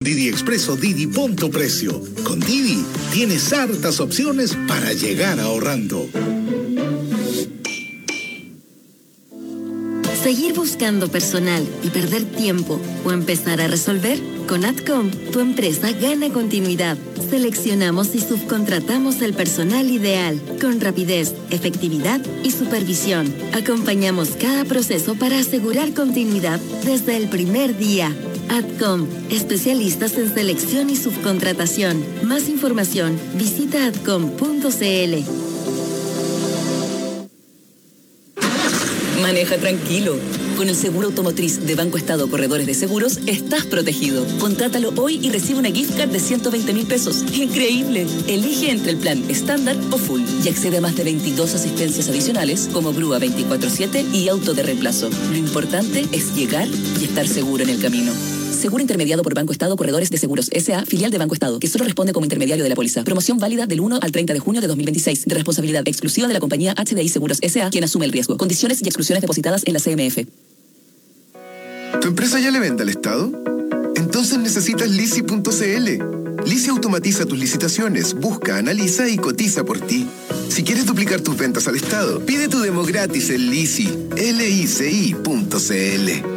Didi Expreso Didi Punto Precio. Con Didi tienes hartas opciones para llegar ahorrando. Seguir buscando personal y perder tiempo o empezar a resolver. Con Adcom, tu empresa gana continuidad. Seleccionamos y subcontratamos el personal ideal, con rapidez, efectividad y supervisión. Acompañamos cada proceso para asegurar continuidad desde el primer día. Adcom, especialistas en selección y subcontratación. Más información, visita adcom.cl. Maneja tranquilo. Con el seguro automotriz de Banco Estado Corredores de Seguros, estás protegido. Contrátalo hoy y recibe una gift card de 120.000 pesos. ¡Increíble! Elige entre el plan estándar o full y accede a más de 22 asistencias adicionales como grúa 24/7 y auto de reemplazo. Lo importante es llegar y estar seguro en el camino. Seguro intermediado por Banco Estado Corredores de Seguros S.A., filial de Banco Estado, que solo responde como intermediario de la póliza. Promoción válida del 1 al 30 de junio de 2026, de responsabilidad exclusiva de la compañía HDI Seguros S.A., quien asume el riesgo. Condiciones y exclusiones depositadas en la CMF. ¿Tu empresa ya le vende al Estado? Entonces necesitas Lisi.cl. Lisi automatiza tus licitaciones, busca, analiza y cotiza por ti. Si quieres duplicar tus ventas al Estado, pide tu demo gratis en Lisi, lici.cl.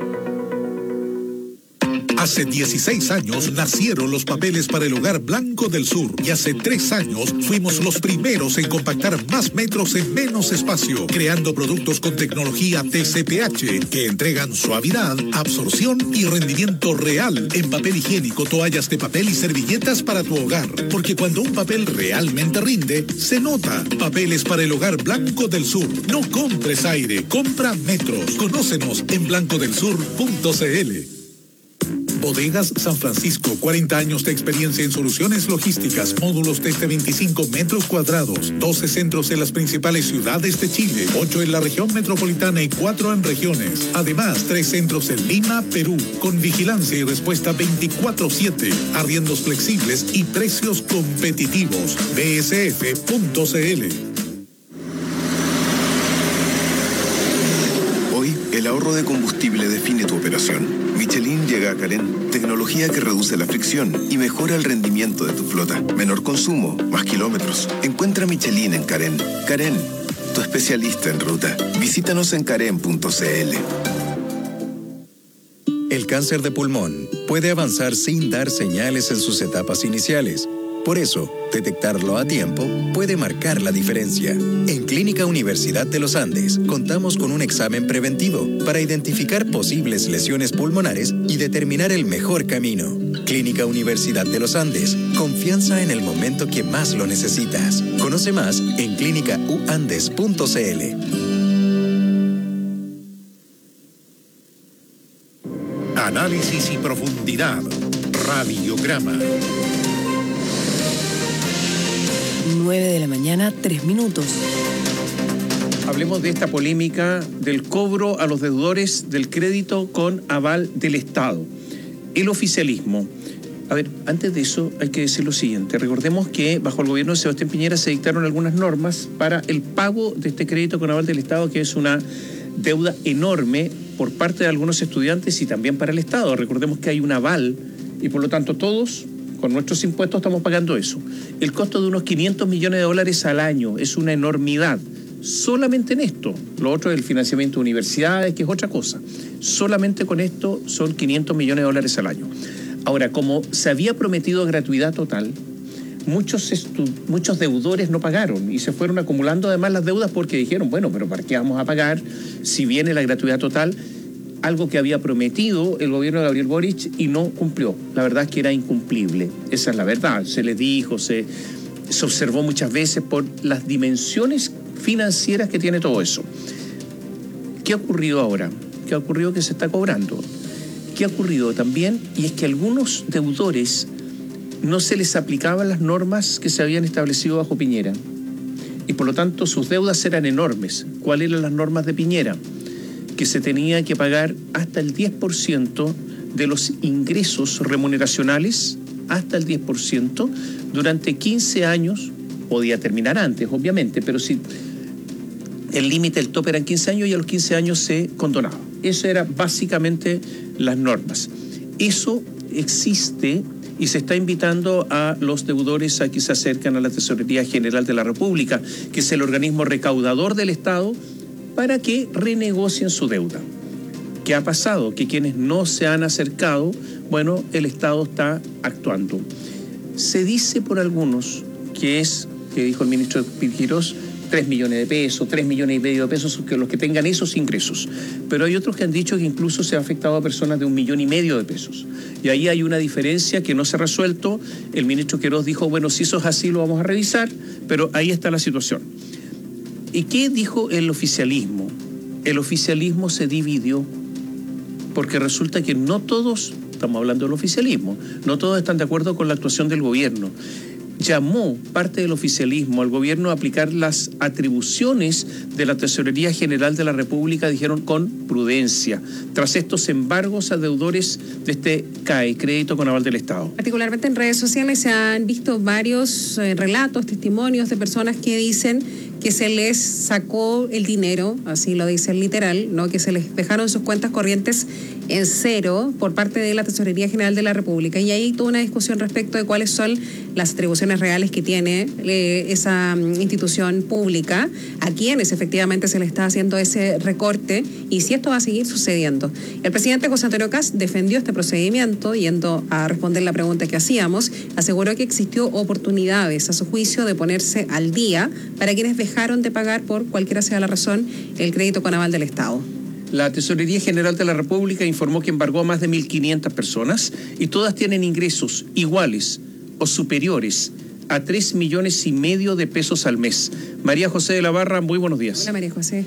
Hace 16 años nacieron los papeles para el Hogar Blanco del Sur y hace 3 años fuimos los primeros en compactar más metros en menos espacio, creando productos con tecnología TCPH que entregan suavidad, absorción y rendimiento real en papel higiénico, toallas de papel y servilletas para tu hogar. Porque cuando un papel realmente rinde, se nota. Papeles para el Hogar Blanco del Sur. No compres aire, compra metros. Conócenos en blancodelsur.cl. Bodegas San Francisco, 40 años de experiencia en soluciones logísticas, módulos desde 25 metros cuadrados, 12 centros en las principales ciudades de Chile, 8 en la región metropolitana y 4 en regiones. Además, 3 centros en Lima, Perú, con vigilancia y respuesta 24/7, arriendos flexibles y precios competitivos. bsf.cl. Hoy, el ahorro de combustible define tu operación. Michelin llega a Carén, tecnología que reduce la fricción y mejora el rendimiento de tu flota. Menor consumo, más kilómetros. Encuentra Michelin en Carén. Carén, tu especialista en ruta. Visítanos en carén.cl. El cáncer de pulmón puede avanzar sin dar señales en sus etapas iniciales. Por eso, detectarlo a tiempo puede marcar la diferencia. En Clínica Universidad de los Andes, contamos con un examen preventivo para identificar posibles lesiones pulmonares y determinar el mejor camino. Clínica Universidad de los Andes, confianza en el momento que más lo necesitas. Conoce más en clínicauandes.cl. Análisis y profundidad. Radiograma. 9 de la mañana, 3 minutos. Hablemos de esta polémica del cobro a los deudores del crédito con aval del Estado. El oficialismo. A ver, antes de eso hay que decir lo siguiente. Recordemos que bajo el gobierno de Sebastián Piñera se dictaron algunas normas para el pago de este crédito con aval del Estado, que es una deuda enorme por parte de algunos estudiantes y también para el Estado. Recordemos que hay un aval y por lo tanto todos con nuestros impuestos estamos pagando eso. El costo de unos $500 millones al año es una enormidad. Solamente en esto. Lo otro es el financiamiento de universidades, que es otra cosa. Solamente con esto son $500 millones al año. Ahora, como se había prometido gratuidad total, muchos deudores no pagaron y se fueron acumulando además las deudas porque dijeron, bueno, pero ¿para qué vamos a pagar si viene la gratuidad total? Algo que había prometido el gobierno de Gabriel Boric y no cumplió. La verdad es que era incumplible. Esa es la verdad. Se le dijo, se observó muchas veces por las dimensiones financieras que tiene todo eso. ¿Qué ha ocurrido ahora? ¿Qué ha ocurrido que se está cobrando? ¿Qué ha ocurrido también? Y es que a algunos deudores no se les aplicaban las normas que se habían establecido bajo Piñera. Y por lo tanto sus deudas eran enormes. ¿Cuáles eran las normas de Piñera? Que se tenía que pagar hasta el 10% de los ingresos remuneracionales, hasta el 10%, durante 15 años, podía terminar antes, obviamente, pero si el límite, el tope eran 15 años y a los 15 años se condonaba. Eso era básicamente las normas. Eso existe y se está invitando a los deudores a que se acercan a la Tesorería General de la República, que es el organismo recaudador del Estado, para que renegocien su deuda. ¿Qué ha pasado? Que quienes no se han acercado, bueno, el Estado está actuando. Se dice por algunos que dijo el ministro Quirós, 3 millones de pesos, 3 millones y medio de pesos, que los que tengan esos ingresos. Pero hay otros que han dicho que incluso se ha afectado a personas de 1,5 millones de pesos. Y ahí hay una diferencia que no se ha resuelto. El ministro Quirós dijo, bueno, si eso es así lo vamos a revisar, pero ahí está la situación. ¿Y qué dijo el oficialismo? El oficialismo se dividió, porque resulta que no todos, estamos hablando del oficialismo, no todos están de acuerdo con la actuación del gobierno. Llamó parte del oficialismo al gobierno a aplicar las atribuciones de la Tesorería General de la República, dijeron, con prudencia, tras estos embargos a deudores de este CAE, Crédito con Aval del Estado. Particularmente en redes sociales se han visto varios relatos, testimonios de personas que dicen que se les sacó el dinero, así lo dicen literal, ¿no? Que se les dejaron sus cuentas corrientes en cero por parte de la Tesorería General de la República. Y hay toda una discusión respecto de cuáles son las atribuciones reales que tiene esa institución pública, a quienes efectivamente se le está haciendo ese recorte y si esto va a seguir sucediendo. El presidente José Antonio Kast defendió este procedimiento, yendo a responder la pregunta que hacíamos, aseguró que existió oportunidades a su juicio de ponerse al día para quienes dejaron de pagar por cualquiera sea la razón el crédito con aval del Estado. La Tesorería General de la República informó que embargó a más de 1.500 personas y todas tienen ingresos iguales o superiores a 3,5 millones de pesos al mes. María José de la Barra, muy buenos días. Hola María José.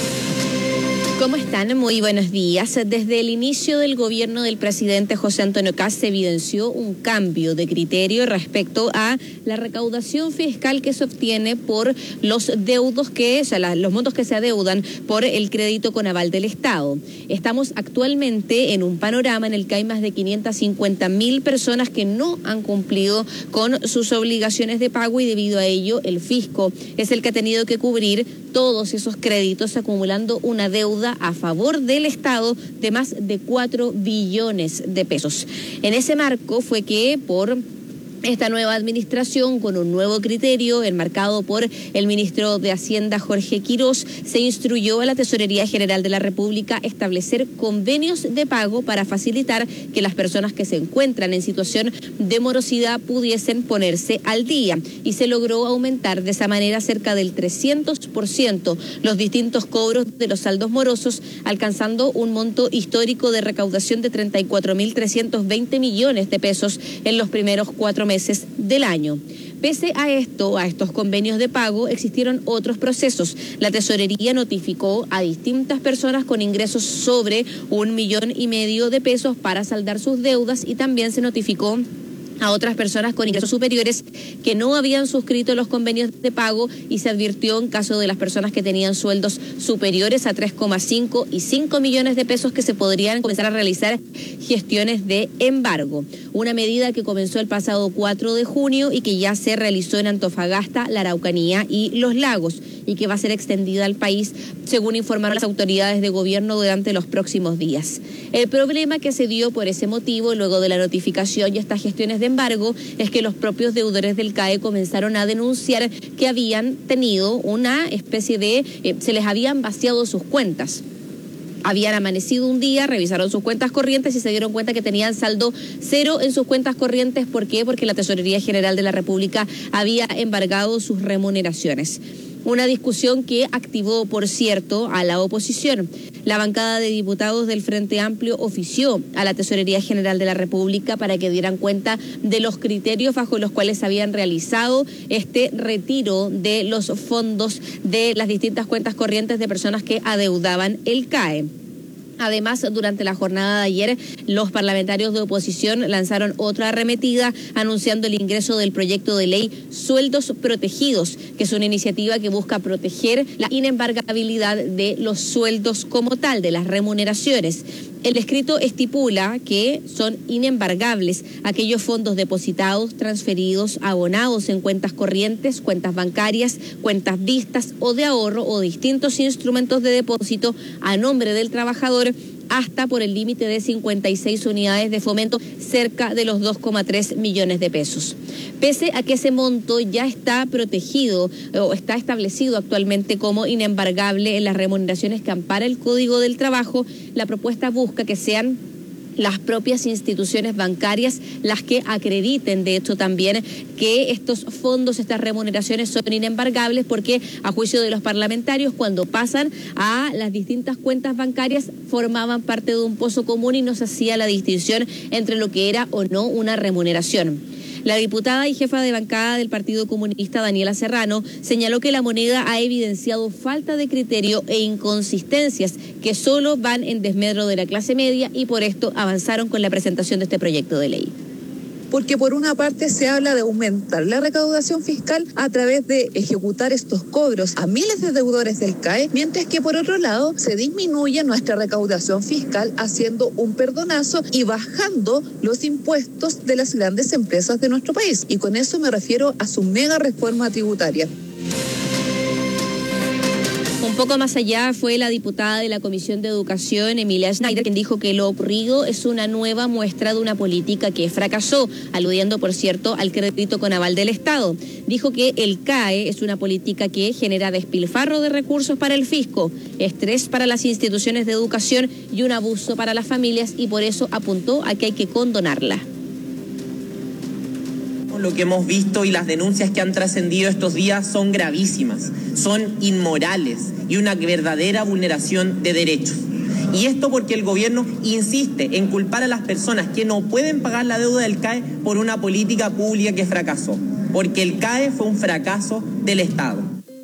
¿Cómo están? Muy buenos días. Desde el inicio del gobierno del presidente José Antonio Kast se evidenció un cambio de criterio respecto a la recaudación fiscal que se obtiene por los deudos los montos que se adeudan por el crédito con aval del Estado. Estamos actualmente en un panorama en el que hay más de 550.000 personas que no han cumplido con sus obligaciones de pago y debido a ello el fisco es el que ha tenido que cubrir todos esos créditos, acumulando una deuda a favor del Estado de más de 4 billones de pesos. En ese marco fue que por esta nueva administración, con un nuevo criterio enmarcado por el ministro de Hacienda Jorge Quirós, se instruyó a la Tesorería General de la República establecer convenios de pago para facilitar que las personas que se encuentran en situación de morosidad pudiesen ponerse al día, y se logró aumentar de esa manera cerca del 300% los distintos cobros de los saldos morosos, alcanzando un monto histórico de recaudación de 34.320 millones de pesos en los primeros 4 meses del año. Pese a estos convenios de pago, existieron otros procesos. La tesorería notificó a distintas personas con ingresos sobre 1,5 millones de pesos para saldar sus deudas, y también se notificó a otras personas con ingresos superiores que no habían suscrito los convenios de pago, y se advirtió en caso de las personas que tenían sueldos superiores a 3,5 y 5 millones de pesos que se podrían comenzar a realizar gestiones de embargo. Una medida que comenzó el pasado 4 de junio y que ya se realizó en Antofagasta, la Araucanía y Los Lagos, y que va a ser extendida al país, según informaron las autoridades de gobierno durante los próximos días. El problema que se dio por ese motivo, luego de la notificación y estas gestiones de embargo, es que los propios deudores del CAE comenzaron a denunciar que habían tenido una especie de se les habían vaciado sus cuentas. Habían amanecido un día, revisaron sus cuentas corrientes y se dieron cuenta que tenían saldo cero en sus cuentas corrientes. ¿Por qué? Porque la Tesorería General de la República había embargado sus remuneraciones. Una discusión que activó, por cierto, a la oposición. La bancada de diputados del Frente Amplio ofició a la Tesorería General de la República para que dieran cuenta de los criterios bajo los cuales habían realizado este retiro de los fondos de las distintas cuentas corrientes de personas que adeudaban el CAE. Además, durante la jornada de ayer, los parlamentarios de oposición lanzaron otra arremetida anunciando el ingreso del proyecto de ley Sueldos Protegidos, que es una iniciativa que busca proteger la inembargabilidad de los sueldos como tal, de las remuneraciones. El escrito estipula que son inembargables aquellos fondos depositados, transferidos, abonados en cuentas corrientes, cuentas bancarias, cuentas vistas o de ahorro o distintos instrumentos de depósito a nombre del trabajador hasta por el límite de 56 unidades de fomento, cerca de los 2,3 millones de pesos. Pese a que ese monto ya está protegido o está establecido actualmente como inembargable en las remuneraciones que ampara el Código del Trabajo, la propuesta busca que sean las propias instituciones bancarias las que acrediten, de hecho, también que estos fondos, estas remuneraciones son inembargables, porque a juicio de los parlamentarios, cuando pasan a las distintas cuentas bancarias, formaban parte de un pozo común y no se hacía la distinción entre lo que era o no una remuneración. La diputada y jefa de bancada del Partido Comunista, Daniela Serrano, señaló que la moneda ha evidenciado falta de criterio e inconsistencias que solo van en desmedro de la clase media, y por esto avanzaron con la presentación de este proyecto de ley. Porque por una parte se habla de aumentar la recaudación fiscal a través de ejecutar estos cobros a miles de deudores del CAE, mientras que por otro lado se disminuye nuestra recaudación fiscal haciendo un perdonazo y bajando los impuestos de las grandes empresas de nuestro país. Y con eso me refiero a su mega reforma tributaria. Un poco más allá fue la diputada de la Comisión de Educación, Emilia Schneider, quien dijo que lo ocurrido es una nueva muestra de una política que fracasó, aludiendo, por cierto, al crédito con aval del Estado. Dijo que el CAE es una política que genera despilfarro de recursos para el fisco, estrés para las instituciones de educación y un abuso para las familias, y por eso apuntó a que hay que condonarla. Lo que hemos visto y las denuncias que han trascendido estos días son gravísimas, son inmorales y una verdadera vulneración de derechos. Y esto porque el gobierno insiste en culpar a las personas que no pueden pagar la deuda del CAE por una política pública que fracasó, porque el CAE fue un fracaso del Estado.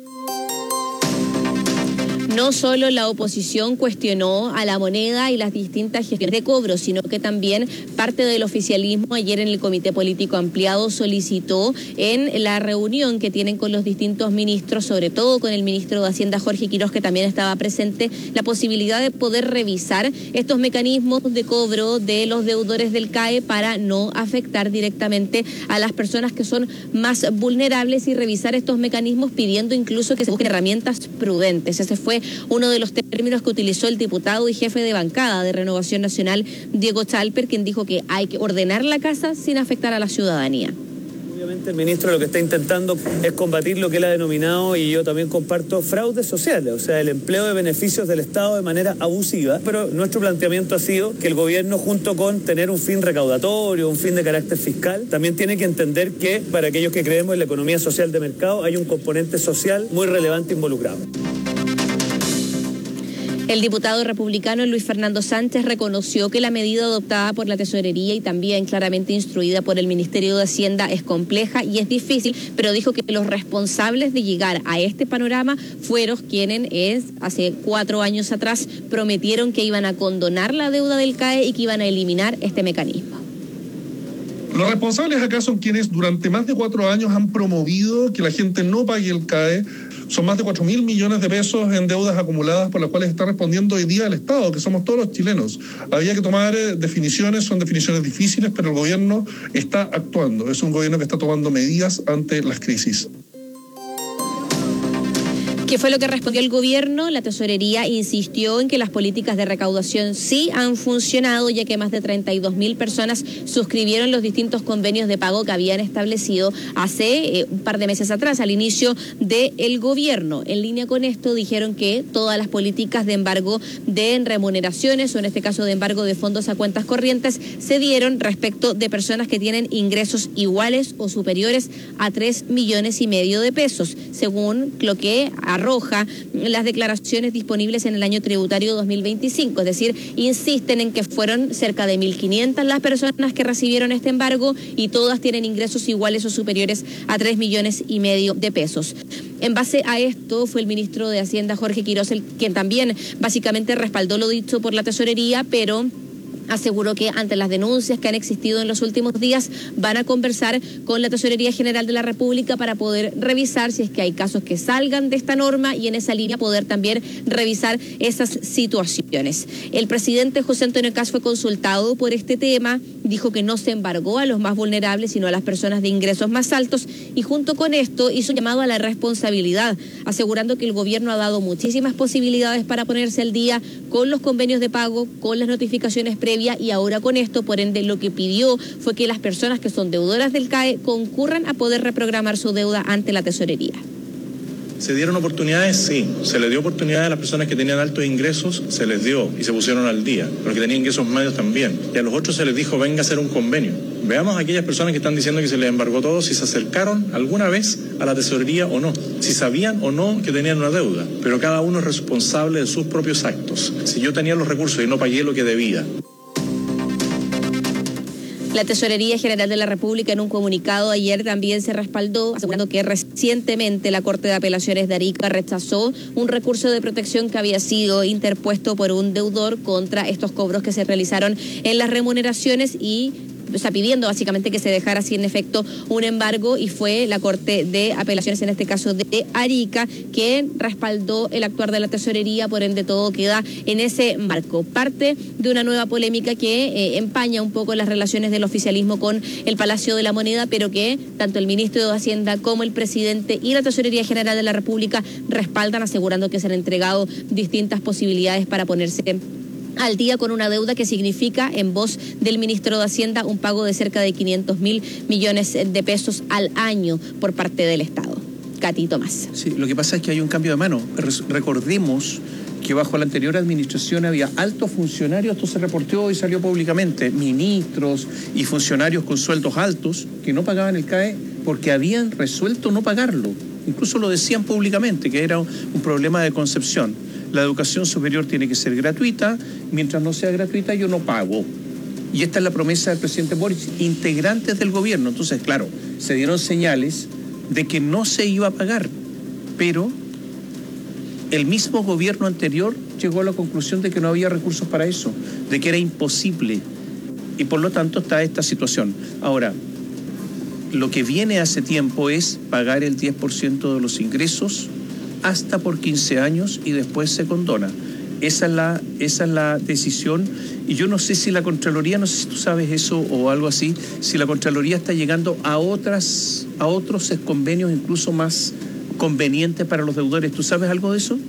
No solo la oposición cuestionó a la moneda y las distintas gestiones de cobro, sino que también parte del oficialismo ayer en el Comité Político Ampliado solicitó en la reunión que tienen con los distintos ministros, sobre todo con el ministro de Hacienda Jorge Quiroz, que también estaba presente, la posibilidad de poder revisar estos mecanismos de cobro de los deudores del CAE para no afectar directamente a las personas que son más vulnerables, y revisar estos mecanismos pidiendo incluso que se busquen herramientas prudentes. Ese fue uno de los términos que utilizó el diputado y jefe de bancada de Renovación Nacional, Diego Chalper, quien dijo que hay que ordenar la casa sin afectar a la ciudadanía. Obviamente el ministro lo que está intentando es combatir lo que él ha denominado, y yo también comparto, fraudes sociales, o sea, el empleo de beneficios del Estado de manera abusiva. Pero nuestro planteamiento ha sido que el gobierno, junto con tener un fin recaudatorio, un fin de carácter fiscal, también tiene que entender que para aquellos que creemos en la economía social de mercado hay un componente social muy relevante involucrado. El diputado republicano Luis Fernando Sánchez reconoció que la medida adoptada por la Tesorería y también claramente instruida por el Ministerio de Hacienda es compleja y es difícil, pero dijo que los responsables de llegar a este panorama fueron quienes hace 4 años atrás prometieron que iban a condonar la deuda del CAE y que iban a eliminar este mecanismo. Los responsables acá son quienes durante más de 4 años han promovido que la gente no pague el CAE. Son más de 4.000 millones de pesos en deudas acumuladas por las cuales está respondiendo hoy día el Estado, que somos todos los chilenos. Había que tomar definiciones, son definiciones difíciles, pero el gobierno está actuando. Es un gobierno que está tomando medidas ante las crisis. ¿Qué fue lo que respondió el gobierno? La Tesorería insistió en que las políticas de recaudación sí han funcionado, ya que más de 32.000 personas suscribieron los distintos convenios de pago que habían establecido hace un par de meses atrás, al inicio del gobierno. En línea con esto, dijeron que todas las políticas de embargo de remuneraciones, o en este caso de embargo de fondos a cuentas corrientes, se dieron respecto de personas que tienen ingresos iguales o superiores a 3,5 millones de pesos, según lo que arroja las declaraciones disponibles en el año tributario 2025, es decir, insisten en que fueron cerca de 1.500 las personas que recibieron este embargo y todas tienen ingresos iguales o superiores a 3,5 millones de pesos. En base a esto fue el ministro de Hacienda Jorge Quiroz quien también básicamente respaldó lo dicho por la Tesorería, pero aseguró que ante las denuncias que han existido en los últimos días van a conversar con la Tesorería General de la República para poder revisar si es que hay casos que salgan de esta norma y en esa línea poder también revisar esas situaciones. El presidente José Antonio Kast fue consultado por este tema, dijo que no se embargó a los más vulnerables sino a las personas de ingresos más altos y junto con esto hizo un llamado a la responsabilidad, asegurando que el gobierno ha dado muchísimas posibilidades para ponerse al día con los convenios de pago, con las notificaciones previas y ahora con esto, por ende, lo que pidió fue que las personas que son deudoras del CAE concurran a poder reprogramar su deuda ante la tesorería. ¿Se dieron oportunidades? Sí. ¿Se les dio oportunidades a las personas que tenían altos ingresos? Se les dio y se pusieron al día. Los que tenían ingresos medios también. Y a los otros se les dijo, venga a hacer un convenio. Veamos a aquellas personas que están diciendo que se les embargó todo, si se acercaron alguna vez a la tesorería o no. Si sabían o no que tenían una deuda. Pero cada uno es responsable de sus propios actos. Si yo tenía los recursos y no pagué lo que debía. La Tesorería General de la República en un comunicado ayer también se respaldó, asegurando que recientemente la Corte de Apelaciones de Arica rechazó un recurso de protección que había sido interpuesto por un deudor contra estos cobros que se realizaron en las remuneraciones y pidiendo básicamente que se dejara sin efecto un embargo y fue la Corte de Apelaciones, en este caso de Arica, que respaldó el actuar de la tesorería, por ende todo queda en ese marco. Parte de una nueva polémica que empaña un poco las relaciones del oficialismo con el Palacio de la Moneda, pero que tanto el ministro de Hacienda como el presidente y la Tesorería General de la República respaldan, asegurando que se han entregado distintas posibilidades para ponerse al día con una deuda que significa, en voz del ministro de Hacienda, un pago de cerca de 500.000 millones de pesos al año por parte del Estado. Katy Tomás. Sí, lo que pasa es que hay un cambio de mano. Recordemos que bajo la anterior administración había altos funcionarios, esto se reportó y salió públicamente, ministros y funcionarios con sueldos altos que no pagaban el CAE porque habían resuelto no pagarlo. Incluso lo decían públicamente, que era un problema de concepción. La educación superior tiene que ser gratuita, mientras no sea gratuita yo no pago. Y esta es la promesa del presidente Boric, integrantes del gobierno. Entonces, claro, se dieron señales de que no se iba a pagar, pero el mismo gobierno anterior llegó a la conclusión de que no había recursos para eso, de que era imposible. Y por lo tanto está esta situación. Ahora, lo que viene hace tiempo es pagar el 10% de los ingresos hasta por 15 años y después se condona. Esa es la decisión y yo no sé si la Contraloría, no sé si tú sabes eso o algo así, si la Contraloría está llegando a otros convenios incluso más convenientes para los deudores. ¿Tú sabes algo de eso?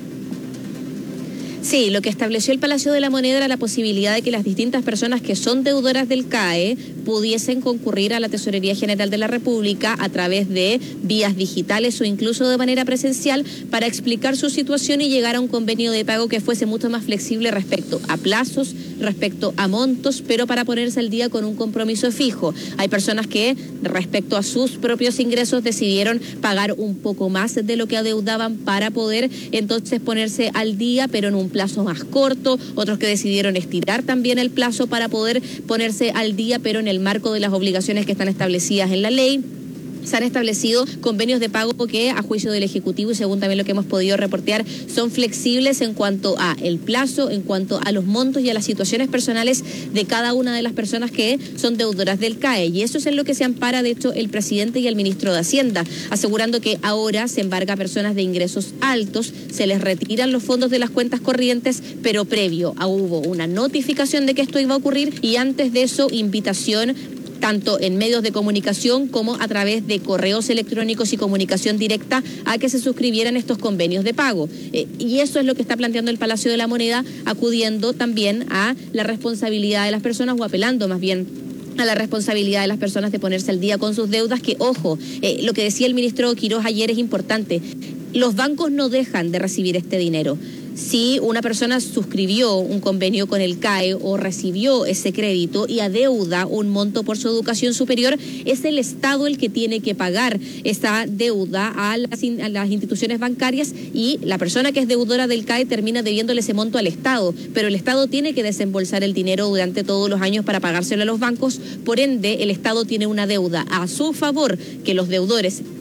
Sí, lo que estableció el Palacio de la Moneda era la posibilidad de que las distintas personas que son deudoras del CAE pudiesen concurrir a la Tesorería General de la República a través de vías digitales o incluso de manera presencial para explicar su situación y llegar a un convenio de pago que fuese mucho más flexible respecto a plazos, respecto a montos, pero para ponerse al día con un compromiso fijo. Hay personas que respecto a sus propios ingresos decidieron pagar un poco más de lo que adeudaban para poder entonces ponerse al día, pero en un plazo más corto, otros que decidieron estirar también el plazo para poder ponerse al día, pero en el marco de las obligaciones que están establecidas en la ley. Se han establecido convenios de pago que, a juicio del Ejecutivo y según también lo que hemos podido reportear, son flexibles en cuanto a el plazo, en cuanto a los montos y a las situaciones personales de cada una de las personas que son deudoras del CAE. Y eso es en lo que se ampara, de hecho, el presidente y el ministro de Hacienda, asegurando que ahora se embarga a personas de ingresos altos, se les retiran los fondos de las cuentas corrientes, pero previo hubo una notificación de que esto iba a ocurrir y antes de eso, invitación tanto en medios de comunicación como a través de correos electrónicos y comunicación directa a que se suscribieran estos convenios de pago. Y eso es lo que está planteando el Palacio de la Moneda, acudiendo también a la responsabilidad de las personas o apelando más bien a la responsabilidad de las personas de ponerse al día con sus deudas, que ojo, lo que decía el ministro Quiroz ayer es importante, los bancos no dejan de recibir este dinero. Si una persona suscribió un convenio con el CAE o recibió ese crédito y adeuda un monto por su educación superior, es el Estado el que tiene que pagar esa deuda a las instituciones bancarias y la persona que es deudora del CAE termina debiéndole ese monto al Estado, pero el Estado tiene que desembolsar el dinero durante todos los años para pagárselo a los bancos, por ende el Estado tiene una deuda a su favor que los deudores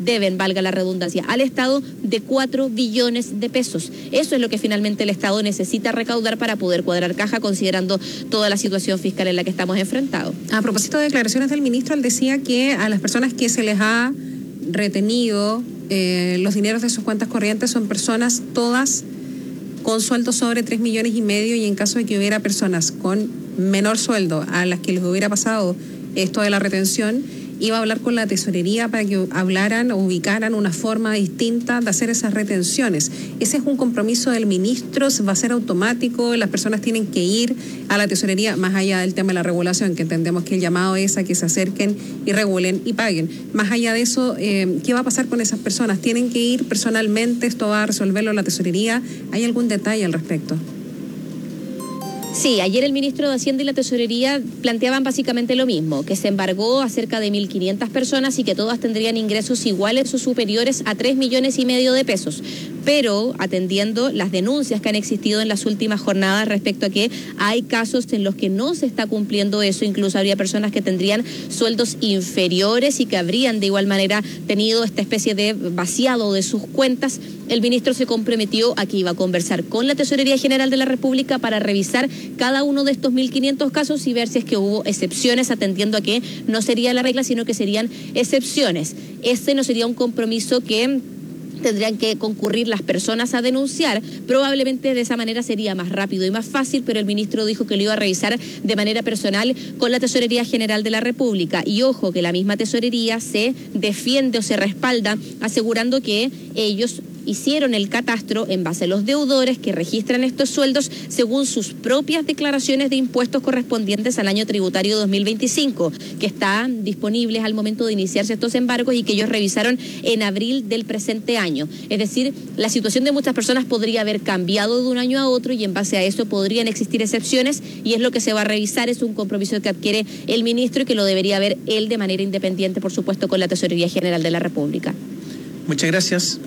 deben, valga la redundancia, al Estado de 4 billones de pesos. Eso es lo que finalmente el Estado necesita recaudar para poder cuadrar caja, considerando toda la situación fiscal en la que estamos enfrentados. A propósito de declaraciones del ministro, él decía que a las personas que se les ha retenido los dineros de sus cuentas corrientes son personas todas con sueldos sobre 3,5 millones y en caso de que hubiera personas con menor sueldo a las que les hubiera pasado esto de la retención, iba a hablar con la tesorería para que hablaran o ubicaran una forma distinta de hacer esas retenciones. Ese es un compromiso del ministro, va a ser automático, las personas tienen que ir a la tesorería, más allá del tema de la regulación, que entendemos que el llamado es a que se acerquen y regulen y paguen. Más allá de eso, ¿qué va a pasar con esas personas? ¿Tienen que ir personalmente? ¿Esto va a resolverlo la tesorería? ¿Hay algún detalle al respecto? Sí, ayer el ministro de Hacienda y la Tesorería planteaban básicamente lo mismo, que se embargó a cerca de 1.500 personas y que todas tendrían ingresos iguales o superiores a 3,5 millones de pesos. Pero atendiendo las denuncias que han existido en las últimas jornadas respecto a que hay casos en los que no se está cumpliendo eso, incluso habría personas que tendrían sueldos inferiores y que habrían de igual manera tenido esta especie de vaciado de sus cuentas. El ministro se comprometió a que iba a conversar con la Tesorería General de la República para revisar cada uno de estos 1.500 casos y ver si es que hubo excepciones, atendiendo a que no sería la regla, sino que serían excepciones. Este no sería un compromiso que tendrían que concurrir las personas a denunciar. Probablemente de esa manera sería más rápido y más fácil, pero el ministro dijo que lo iba a revisar de manera personal con la Tesorería General de la República. Y ojo, que la misma Tesorería se defiende o se respalda asegurando que ellos hicieron el catastro en base a los deudores que registran estos sueldos según sus propias declaraciones de impuestos correspondientes al año tributario 2025, que están disponibles al momento de iniciarse estos embargos y que ellos revisaron en abril del presente año. Es decir, la situación de muchas personas podría haber cambiado de un año a otro y en base a eso podrían existir excepciones y es lo que se va a revisar. Es un compromiso que adquiere el ministro y que lo debería ver él de manera independiente, por supuesto, con la Tesorería General de la República. Muchas gracias.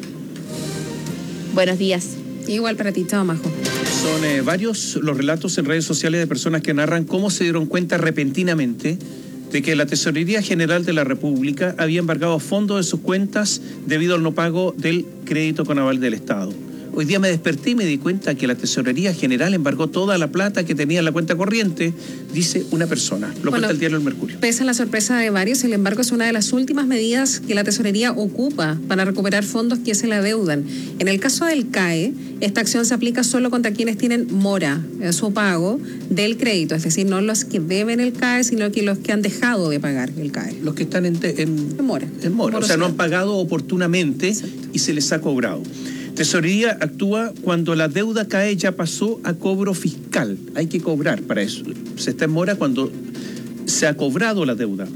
Buenos días. Igual para ti, chao, Majo. Son varios los relatos en redes sociales de personas que narran cómo se dieron cuenta repentinamente de que la Tesorería General de la República había embargado fondos de sus cuentas debido al no pago del crédito con aval del Estado. Hoy día me desperté y me di cuenta que la Tesorería General embargó toda la plata que tenía en la cuenta corriente, dice una persona. Lo cuenta el diario El Mercurio. Pese a la sorpresa de varios, el embargo es una de las últimas medidas que la Tesorería ocupa para recuperar fondos que se le adeudan. En el caso del CAE, esta acción se aplica solo contra quienes tienen mora en su pago del crédito, es decir, no los que deben el CAE, sino que los que han dejado de pagar el CAE. Los que están en mora. En mora, o sea, no han pagado oportunamente. Exacto. Y se les ha cobrado. Tesorería actúa cuando la deuda CAE ya pasó a cobro fiscal. Hay que cobrar para eso. Se está en mora cuando se ha cobrado la deuda.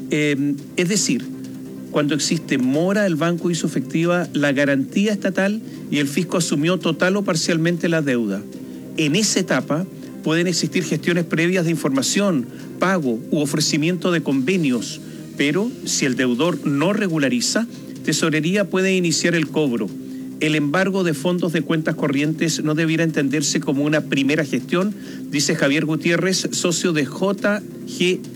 Es decir, cuando existe mora, el banco hizo efectiva la garantía estatal y el fisco asumió total o parcialmente la deuda. En esa etapa pueden existir gestiones previas de información, pago u ofrecimiento de convenios, pero si el deudor no regulariza, Tesorería puede iniciar el cobro. El embargo de fondos de cuentas corrientes no debiera entenderse como una primera gestión, dice Javier Gutiérrez, socio de JGT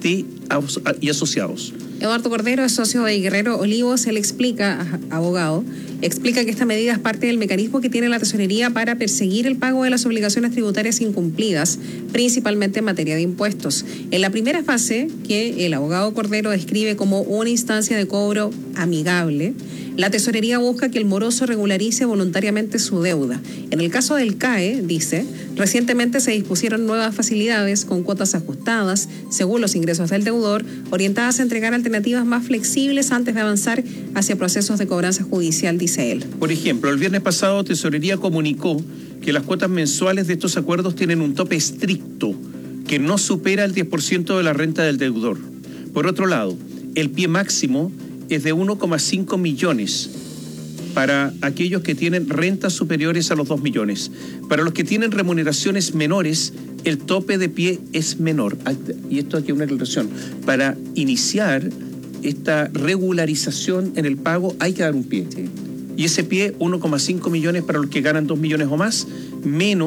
y Asociados. Eduardo Cordero es socio de Guerrero Olivos. Él explica, abogado, explica que esta medida es parte del mecanismo que tiene la Tesorería para perseguir el pago de las obligaciones tributarias incumplidas, principalmente en materia de impuestos. En la primera fase, que el abogado Cordero describe como una instancia de cobro amigable, la Tesorería busca que el moroso regularice voluntariamente su deuda. En el caso del CAE, dice, recientemente se dispusieron nuevas facilidades con cuotas ajustadas, según los ingresos del deudor, orientadas a entregar alternativas más flexibles antes de avanzar hacia procesos de cobranza judicial, dice él. Por ejemplo, el viernes pasado Tesorería comunicó que las cuotas mensuales de estos acuerdos tienen un tope estricto que no supera el 10% de la renta del deudor. Por otro lado, el pie máximo es de 1,5 millones para aquellos que tienen rentas superiores a los 2 millones. Para los que tienen remuneraciones menores, el tope de pie es menor. Y esto aquí es una aclaración. Para iniciar esta regularización en el pago hay que dar un pie. Sí. Y ese pie, 1,5 millones para los que ganan 2 millones o más, menos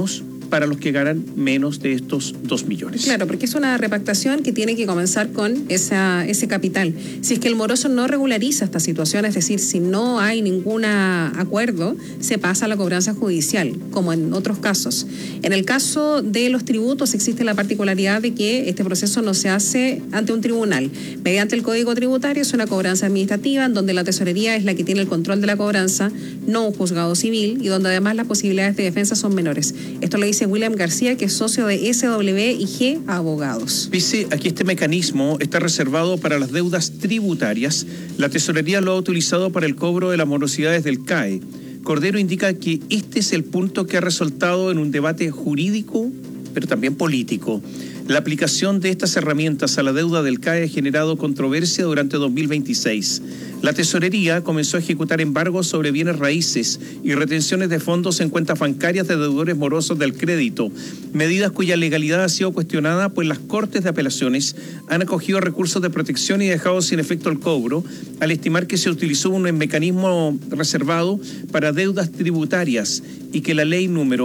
para los que ganan menos de estos 2 millones. Claro, porque es una repactación que tiene que comenzar con ese capital. Si es que el moroso no regulariza esta situación, es decir, si no hay ningún acuerdo, se pasa a la cobranza judicial, como en otros casos. En el caso de los tributos existe la particularidad de que este proceso no se hace ante un tribunal. Mediante el Código Tributario es una cobranza administrativa en donde la tesorería es la que tiene el control de la cobranza, no un juzgado civil, y donde además las posibilidades de defensa son menores. Esto lo dice William García, que es socio de SW&G Abogados. Dice, aquí este mecanismo está reservado para las deudas tributarias. La tesorería lo ha utilizado para el cobro de las morosidades del CAE. Cordero indica que este es el punto que ha resultado en un debate jurídico, pero también político. La aplicación de estas herramientas a la deuda del CAE ha generado controversia durante 2026. La tesorería comenzó a ejecutar embargos sobre bienes raíces y retenciones de fondos en cuentas bancarias de deudores morosos del crédito, medidas cuya legalidad ha sido cuestionada, pues las Cortes de Apelaciones han acogido recursos de protección y dejado sin efecto el cobro, al estimar que se utilizó un mecanismo reservado para deudas tributarias y que la ley número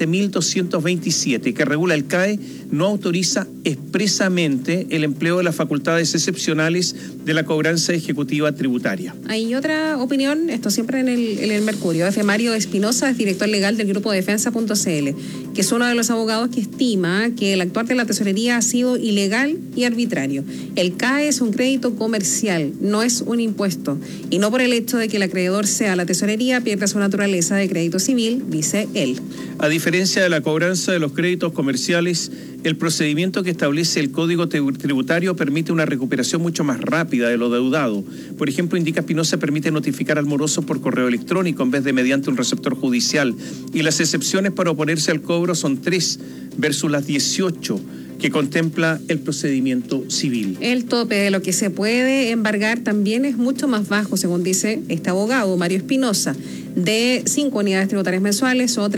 20.227, que regula el CAE, no autoriza expresamente el empleo de las facultades excepcionales de la cobranza ejecutiva tributaria. Hay otra opinión, esto siempre en el Mercurio. Mario Espinosa es director legal del grupo Defensa.cl, que es uno de los abogados que estima que el actuar de la tesorería ha sido ilegal y arbitrario. El CAE es un crédito comercial, no es un impuesto, y no por el hecho de que el acreedor sea la tesorería pierde su naturaleza de crédito civil, dice él. A diferencia de la cobranza de los créditos comerciales, el procedimiento que establece el Código Tributario permite una recuperación mucho más rápida de lo deudado. Por ejemplo, indica Espinosa, permite notificar al moroso por correo electrónico en vez de mediante un receptor judicial. Y las excepciones para oponerse al cobro son 3 versus las 18 que contempla el procedimiento civil. El tope de lo que se puede embargar también es mucho más bajo, según dice este abogado, Mario Espinosa, de 5 unidades tributarias mensuales o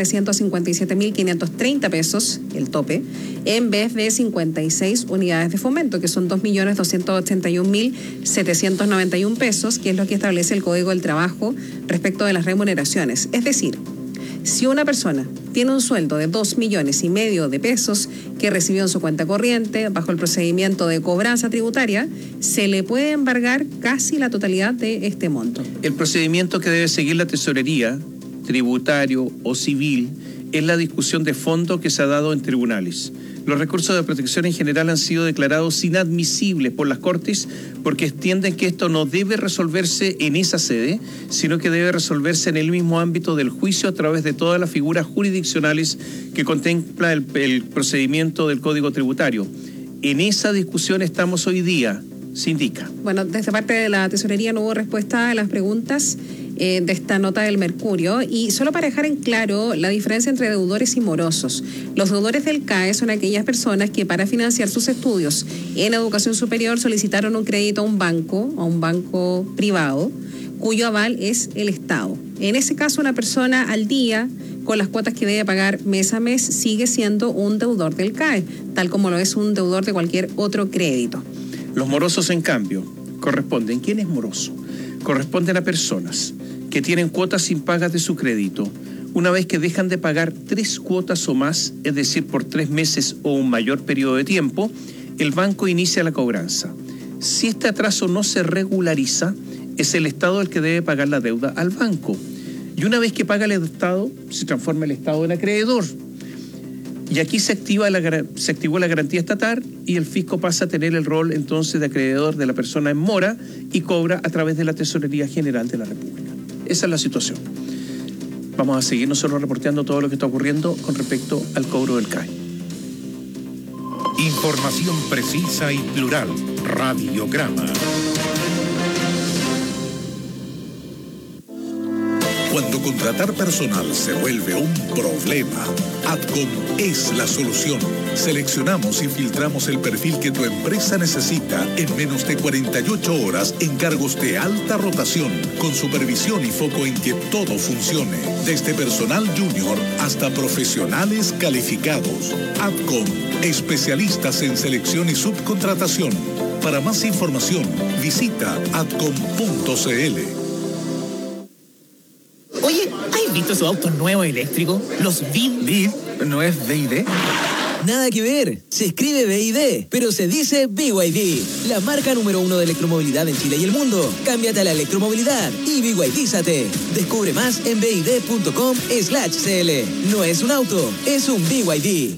357.530 pesos, el tope, en vez de 56 unidades de fomento, que son 2.281.791 pesos, que es lo que establece el Código del Trabajo respecto de las remuneraciones. Es decir, si una persona tiene un sueldo de 2,5 millones de pesos que recibió en su cuenta corriente bajo el procedimiento de cobranza tributaria, se le puede embargar casi la totalidad de este monto. El procedimiento que debe seguir la tesorería, tributario o civil, es la discusión de fondo que se ha dado en tribunales. Los recursos de protección en general han sido declarados inadmisibles por las Cortes porque entienden que esto no debe resolverse en esa sede, sino que debe resolverse en el mismo ámbito del juicio a través de todas las figuras jurisdiccionales que contempla el procedimiento del Código Tributario. En esa discusión estamos hoy día, se indica. Bueno, desde parte de la tesorería no hubo respuesta a las preguntas de esta nota del Mercurio, y solo para dejar en claro la diferencia entre deudores y morosos. Los deudores del CAE son aquellas personas que para financiar sus estudios en educación superior solicitaron un crédito a un banco privado, cuyo aval es el Estado. En ese caso, una persona al día, con las cuotas que debe pagar mes a mes, sigue siendo un deudor del CAE, tal como lo es un deudor de cualquier otro crédito. Los morosos, en cambio, corresponden. ¿Quién es moroso? Corresponden a personas que tienen cuotas impagas de su crédito. Una vez que dejan de pagar 3 cuotas o más, es decir, por 3 meses o un mayor periodo de tiempo, el banco inicia la cobranza. Si este atraso no se regulariza, es el Estado el que debe pagar la deuda al banco. Y una vez que paga el Estado, se transforma el Estado en acreedor. Y aquí se activó la garantía estatal y el fisco pasa a tener el rol entonces de acreedor de la persona en mora y cobra a través de la Tesorería General de la República. Esa es la situación. Vamos a seguir nosotros reporteando todo lo que está ocurriendo con respecto al cobro del CAE. Información precisa y plural. Radiograma. Cuando contratar personal se vuelve un problema, Adcom es la solución. Seleccionamos y filtramos el perfil que tu empresa necesita en menos de 48 horas en cargos de alta rotación, con supervisión y foco en que todo funcione, desde personal junior hasta profesionales calificados. Adcom, especialistas en selección y subcontratación. Para más información, visita adcom.cl. Oye, ¿has visto esos autos nuevos eléctricos? Los VID. ¿VID? ¿No es VID? Nada que ver, se escribe BID, pero se dice BYD, la marca número 1 de electromovilidad en Chile y el mundo. Cámbiate a la electromovilidad y BYDízate. Descubre más en bid.com/cl. No es un auto, es un BYD.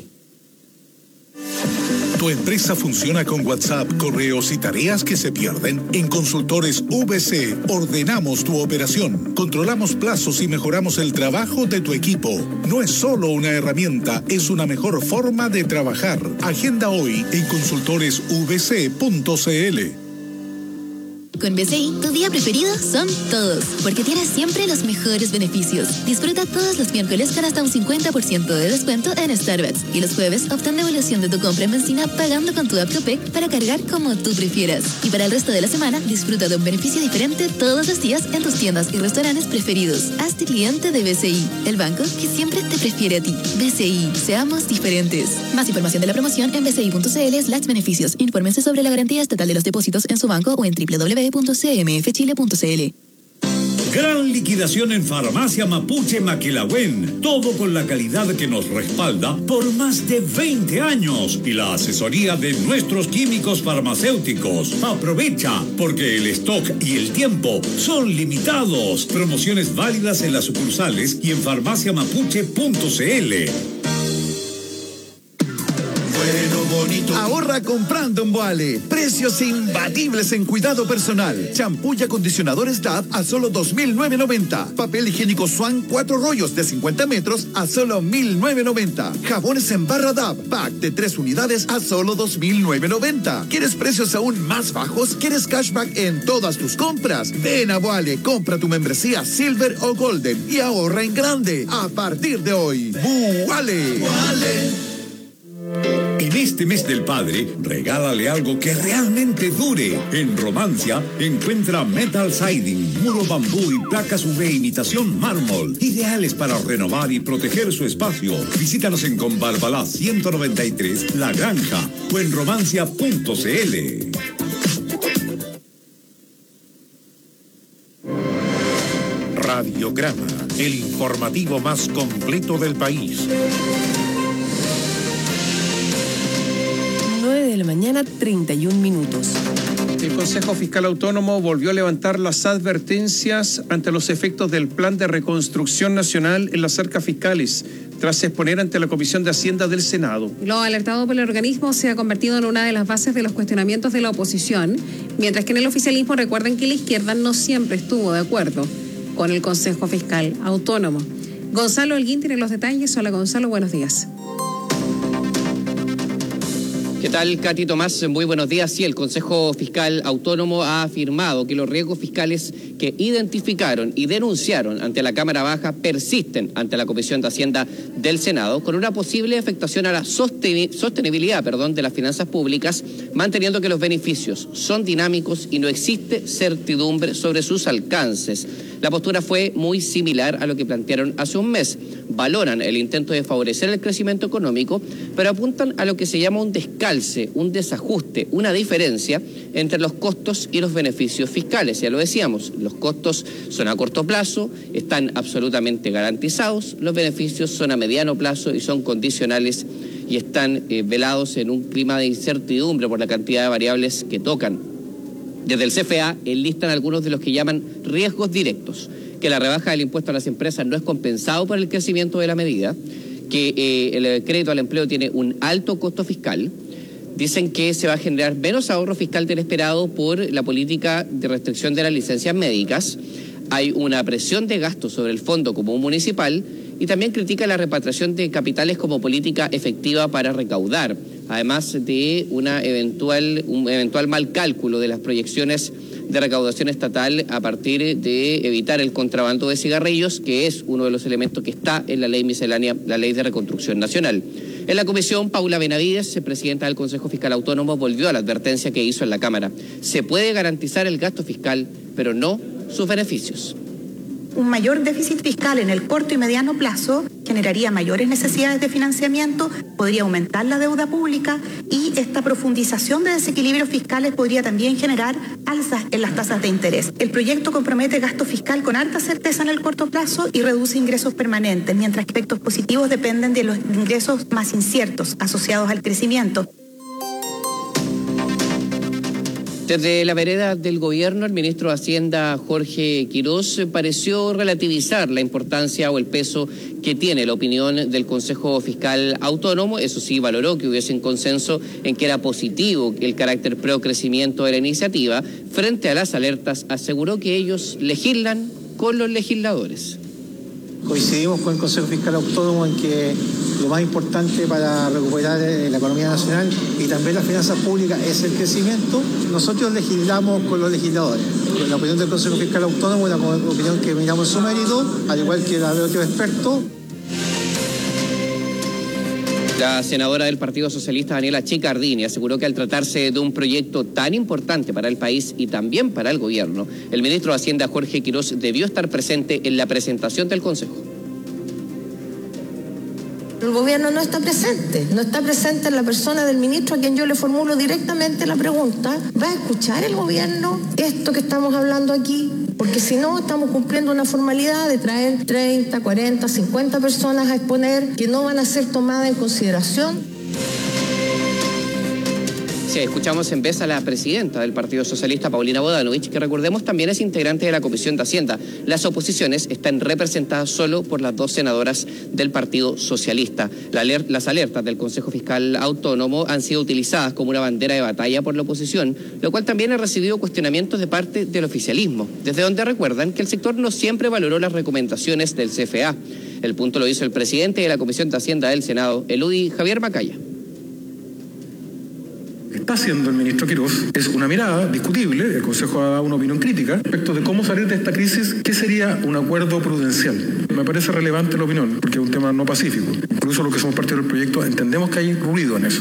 ¿Tu empresa funciona con WhatsApp, correos y tareas que se pierden? En Consultores VC ordenamos tu operación, controlamos plazos y mejoramos el trabajo de tu equipo. No es solo una herramienta, es una mejor forma de trabajar. Agenda hoy en consultoresvc.cl. Con BCI, tu día preferido son todos, porque tienes siempre los mejores beneficios. Disfruta todos los miércoles con hasta un 50% de descuento en Starbucks. Y los jueves obtén devolución de tu compra en benzina pagando con tu app Copec para cargar como tú prefieras. Y para el resto de la semana, disfruta de un beneficio diferente todos los días en tus tiendas y restaurantes preferidos. Hazte cliente de BCI, el banco que siempre te prefiere a ti. BCI, seamos diferentes. Más información de la promoción en bci.cl/beneficios. Infórmense sobre la garantía estatal de los depósitos en su banco o en www.cmfchile.cl. Gran liquidación en Farmacia Mapuche Maquilahuen. Todo con la calidad que nos respalda por más de 20 años y la asesoría de nuestros químicos farmacéuticos. Aprovecha, porque el stock y el tiempo son limitados. Promociones válidas en las sucursales y en farmaciamapuche.cl. Ahorra comprando en Boale. Precios imbatibles en cuidado personal. Champú y acondicionadores DAV a solo $2,990. Papel higiénico Swan 4 rollos de 50 metros a solo $1,990. Jabones en barra DAV, pack de 3 unidades a solo $2,990. ¿Quieres precios aún más bajos? ¿Quieres cashback en todas tus compras? Ven a Boale, compra tu membresía Silver o Golden y ahorra en grande. A partir de hoy, Boale. En este mes del padre, regálale algo que realmente dure. En Romancia, encuentra metal siding, muro bambú y placas UV imitación mármol, ideales para renovar y proteger su espacio. Visítanos en Conbarbalá 193, La Granja, o en romancia.cl. Radiograma, el informativo más completo del país. 9 de la mañana, 31 minutos. El Consejo Fiscal Autónomo volvió a levantar las advertencias ante los efectos del Plan de Reconstrucción Nacional en las arcas fiscales, tras exponer ante la Comisión de Hacienda del Senado. Lo alertado por el organismo se ha convertido en una de las bases de los cuestionamientos de la oposición, mientras que en el oficialismo recuerdan que la izquierda no siempre estuvo de acuerdo con el Consejo Fiscal Autónomo. Gonzalo Holguín tiene los detalles. Hola Gonzalo, buenos días. ¿Qué tal, Katy Tomás? Muy buenos días. Sí, el Consejo Fiscal Autónomo ha afirmado que los riesgos fiscales que identificaron y denunciaron ante la Cámara Baja persisten ante la Comisión de Hacienda del Senado, con una posible afectación a la sostenibilidad de las finanzas públicas, manteniendo que los beneficios son dinámicos y no existe certidumbre sobre sus alcances. La postura fue muy similar a lo que plantearon hace un mes. Valoran el intento de favorecer el crecimiento económico, pero apuntan a lo que se llama un descalce, un desajuste, una diferencia entre los costos y los beneficios fiscales. Ya lo decíamos, los costos son a corto plazo, están absolutamente garantizados, los beneficios son a mediano plazo y son condicionales y están velados en un clima de incertidumbre por la cantidad de variables que tocan. Desde el CFA enlistan algunos de los que llaman riesgos directos, que la rebaja del impuesto a las empresas no es compensado por el crecimiento de la medida, que el crédito al empleo tiene un alto costo fiscal. Dicen que se va a generar menos ahorro fiscal del esperado por la política de restricción de las licencias médicas. Hay una presión de gastos sobre el Fondo Común Municipal y también critica la repatriación de capitales como política efectiva para recaudar, además de un eventual mal cálculo de las proyecciones de recaudación estatal a partir de evitar el contrabando de cigarrillos, que es uno de los elementos que está en la ley miscelánea, la Ley de Reconstrucción Nacional. En la comisión, Paula Benavides, presidenta del Consejo Fiscal Autónomo, volvió a la advertencia que hizo en la Cámara. Se puede garantizar el gasto fiscal, pero no sus beneficios. Un mayor déficit fiscal en el corto y mediano plazo generaría mayores necesidades de financiamiento, podría aumentar la deuda pública y esta profundización de desequilibrios fiscales podría también generar alzas en las tasas de interés. El proyecto compromete gasto fiscal con alta certeza en el corto plazo y reduce ingresos permanentes, mientras que efectos positivos dependen de los ingresos más inciertos asociados al crecimiento. Desde la vereda del gobierno, el ministro de Hacienda, Jorge Quirós, pareció relativizar la importancia o el peso que tiene la opinión del Consejo Fiscal Autónomo. Eso sí, valoró que hubiese un consenso en que era positivo el carácter pro-crecimiento de la iniciativa. Frente a las alertas, aseguró que ellos legislan con los legisladores. Coincidimos con el Consejo Fiscal Autónomo en que lo más importante para recuperar la economía nacional y también las finanzas públicas es el crecimiento. Nosotros legislamos con los legisladores. La opinión del Consejo Fiscal Autónomo es una opinión que miramos en su mérito, al igual que la de otros expertos. La senadora del Partido Socialista, Daniela Chiccardini, aseguró que al tratarse de un proyecto tan importante para el país y también para el gobierno, el ministro de Hacienda, Jorge Quirós, debió estar presente en la presentación del Consejo. El gobierno no está presente en la persona del ministro a quien yo le formulo directamente la pregunta. ¿Va a escuchar el gobierno esto que estamos hablando aquí? Porque si no, estamos cumpliendo una formalidad de traer 30, 40, 50 personas a exponer que no van a ser tomadas en consideración. Sí, escuchamos en vez a la presidenta del Partido Socialista, Paulina Bodanovich, que recordemos también es integrante de la Comisión de Hacienda. Las oposiciones están representadas solo por las dos senadoras del Partido Socialista. Las alertas del Consejo Fiscal Autónomo han sido utilizadas como una bandera de batalla por la oposición, lo cual también ha recibido cuestionamientos de parte del oficialismo, desde donde recuerdan que el sector no siempre valoró las recomendaciones del CFA. El punto lo hizo el presidente de la Comisión de Hacienda del Senado, el UDI, Javier Macaya. Está haciendo el ministro Quirós es una mirada discutible, el Consejo ha dado una opinión crítica respecto de cómo salir de esta crisis, qué sería un acuerdo prudencial. Me parece relevante la opinión, porque es un tema no pacífico. Incluso los que somos parte del proyecto entendemos que hay ruido en eso.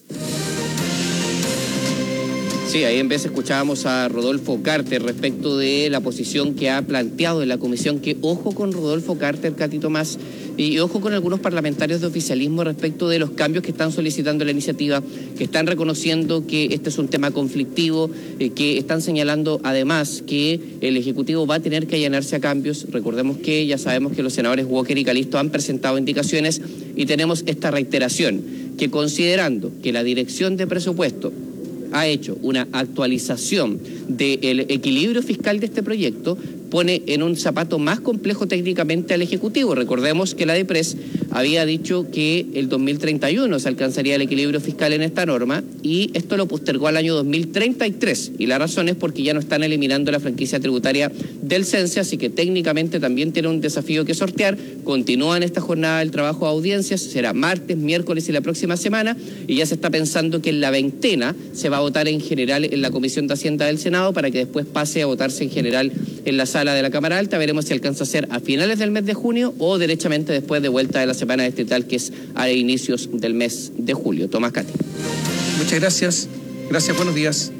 Sí, ahí en vez escuchábamos a Rodolfo Carter respecto de la posición que ha planteado en la comisión, que ojo con Rodolfo Carter, Katy Tomás, y ojo con algunos parlamentarios de oficialismo respecto de los cambios que están solicitando la iniciativa, que están reconociendo que este es un tema conflictivo, que están señalando además que el Ejecutivo va a tener que allanarse a cambios. Recordemos que ya sabemos que los senadores Walker y Calisto han presentado indicaciones y tenemos esta reiteración, que considerando que la Dirección de Presupuesto ha hecho una actualización del equilibrio fiscal de este proyecto, pone en un zapato más complejo técnicamente al Ejecutivo. Recordemos que la DEPRES había dicho que el 2031 se alcanzaría el equilibrio fiscal en esta norma y esto lo postergó al año 2033 y la razón es porque ya no están eliminando la franquicia tributaria del CENSE, así que técnicamente también tiene un desafío que sortear. Continúa en esta jornada el trabajo de audiencias, será martes, miércoles y la próxima semana y ya se está pensando que en la veintena se va a votar en general en la Comisión de Hacienda del Senado para que después pase a votarse en general en la sala de la Cámara Alta. Veremos si alcanza a ser a finales del mes de junio o derechamente después de vuelta de la semana distrital, que es a inicios del mes de julio. Tomás, Katy. Muchas gracias. Gracias, buenos días.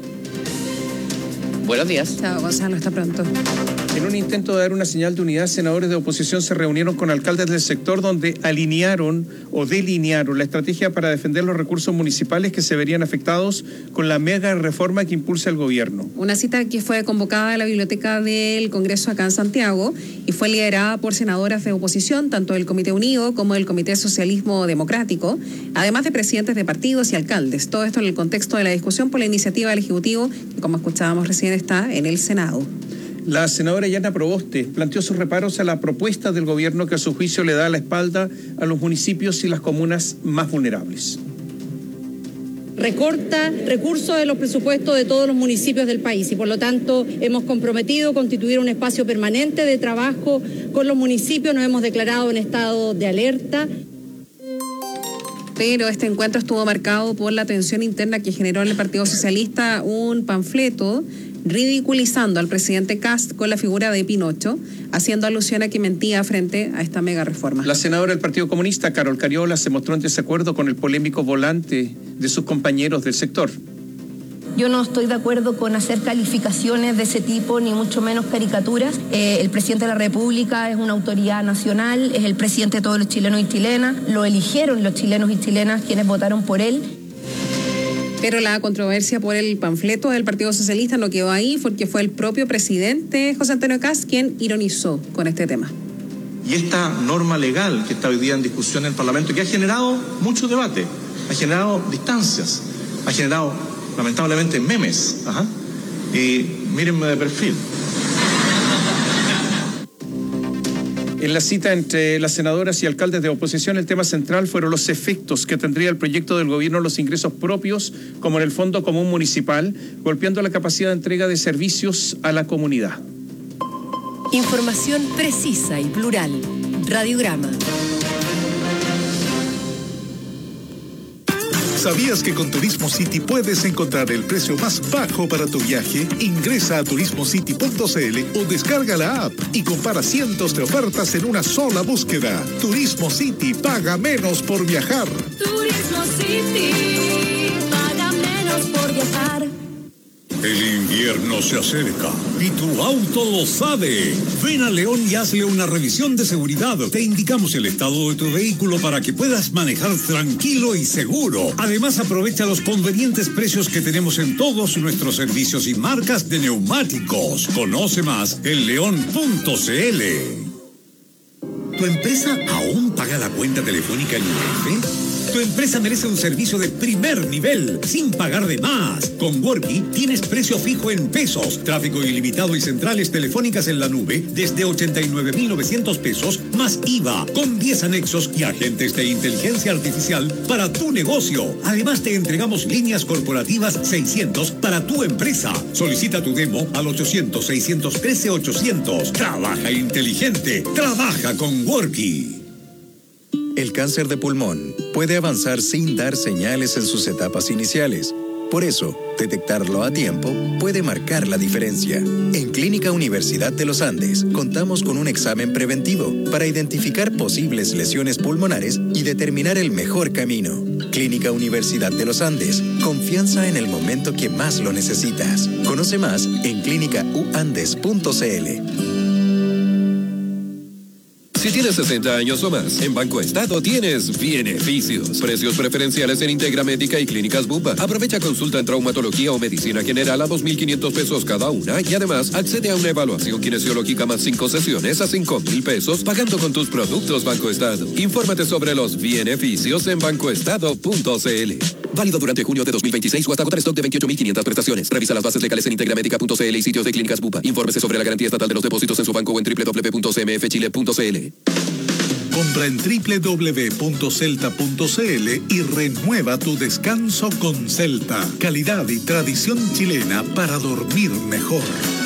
Buenos días. Chao, Gonzalo, hasta pronto. En un intento de dar una señal de unidad, senadores de oposición se reunieron con alcaldes del sector donde alinearon o delinearon la estrategia para defender los recursos municipales que se verían afectados con la mega reforma que impulsa el gobierno. Una cita que fue convocada en la biblioteca del Congreso acá en Santiago y fue liderada por senadoras de oposición, tanto del Comité Unido como del Comité Socialismo Democrático, además de presidentes de partidos y alcaldes. Todo esto en el contexto de la discusión por la iniciativa del Ejecutivo, que como escuchábamos recién está en el Senado. La senadora Yana Proboste planteó sus reparos a la propuesta del gobierno que a su juicio le da la espalda a los municipios y las comunas más vulnerables. Recorta recursos de los presupuestos de todos los municipios del país y por lo tanto hemos comprometido constituir un espacio permanente de trabajo con los municipios, nos hemos declarado en estado de alerta. Pero este encuentro estuvo marcado por la tensión interna que generó en el Partido Socialista un panfleto ridiculizando al presidente Kast con la figura de Pinocho, haciendo alusión a que mentía frente a esta mega reforma. La senadora del Partido Comunista, Carol Cariola, se mostró en desacuerdo con el polémico volante de sus compañeros del sector. Yo no estoy de acuerdo con hacer calificaciones de ese tipo, ni mucho menos caricaturas. El presidente de la República es una autoridad nacional, es el presidente de todos los chilenos y chilenas, lo eligieron los chilenos y chilenas quienes votaron por él. Pero la controversia por el panfleto del Partido Socialista no quedó ahí, porque fue el propio presidente José Antonio Kast quien ironizó con este tema. Y esta norma legal que está hoy día en discusión en el Parlamento, que ha generado mucho debate, ha generado distancias, ha generado lamentablemente memes, y mírenme de perfil. En la cita entre las senadoras y alcaldes de oposición, el tema central fueron los efectos que tendría el proyecto del gobierno en los ingresos propios, como en el Fondo Común Municipal, golpeando la capacidad de entrega de servicios a la comunidad. Información precisa y plural. Radiograma. ¿Sabías que con Turismo City puedes encontrar el precio más bajo para tu viaje? Ingresa a turismocity.cl o descarga la app y compara cientos de ofertas en una sola búsqueda. Turismo City, paga menos por viajar. Turismo City, paga menos por viajar. El invierno se acerca y tu auto lo sabe. Ven a León y hazle una revisión de seguridad. Te indicamos el estado de tu vehículo para que puedas manejar tranquilo y seguro. Además, aprovecha los convenientes precios que tenemos en todos nuestros servicios y marcas de neumáticos. Conoce más en león.cl. ¿Tu empresa aún paga la cuenta telefónica en UF? Tu empresa merece un servicio de primer nivel, sin pagar de más. Con Worky tienes precio fijo en pesos, tráfico ilimitado y centrales telefónicas en la nube desde 89.900 pesos más IVA, con 10 anexos y agentes de inteligencia artificial para tu negocio. Además, te entregamos líneas corporativas 600 para tu empresa. Solicita tu demo al 800-613-800. Trabaja inteligente, trabaja con Worky. El cáncer de pulmón puede avanzar sin dar señales en sus etapas iniciales. Por eso, detectarlo a tiempo puede marcar la diferencia. En Clínica Universidad de los Andes, contamos con un examen preventivo para identificar posibles lesiones pulmonares y determinar el mejor camino. Clínica Universidad de los Andes, confianza en el momento que más lo necesitas. Conoce más en clínicauandes.cl. Si tienes 60 años o más, en Banco Estado tienes beneficios. Precios preferenciales en Integra Médica y Clínicas Bupa. Aprovecha consulta en traumatología o medicina general a 2.500 pesos cada una y además accede a una evaluación kinesiológica más 5 sesiones a 5.000 pesos pagando con tus productos Banco Estado. Infórmate sobre los beneficios en bancoestado.cl. Válido durante junio de 2026 o hasta agotar stock de 28.500 prestaciones. Revisa las bases legales en integramedica.cl y sitios de Clínicas Bupa. Infórmese sobre la garantía estatal de los depósitos en su banco o en www.cmfchile.cl. Compra en www.celta.cl y renueva tu descanso con Celta. Calidad y tradición chilena para dormir mejor.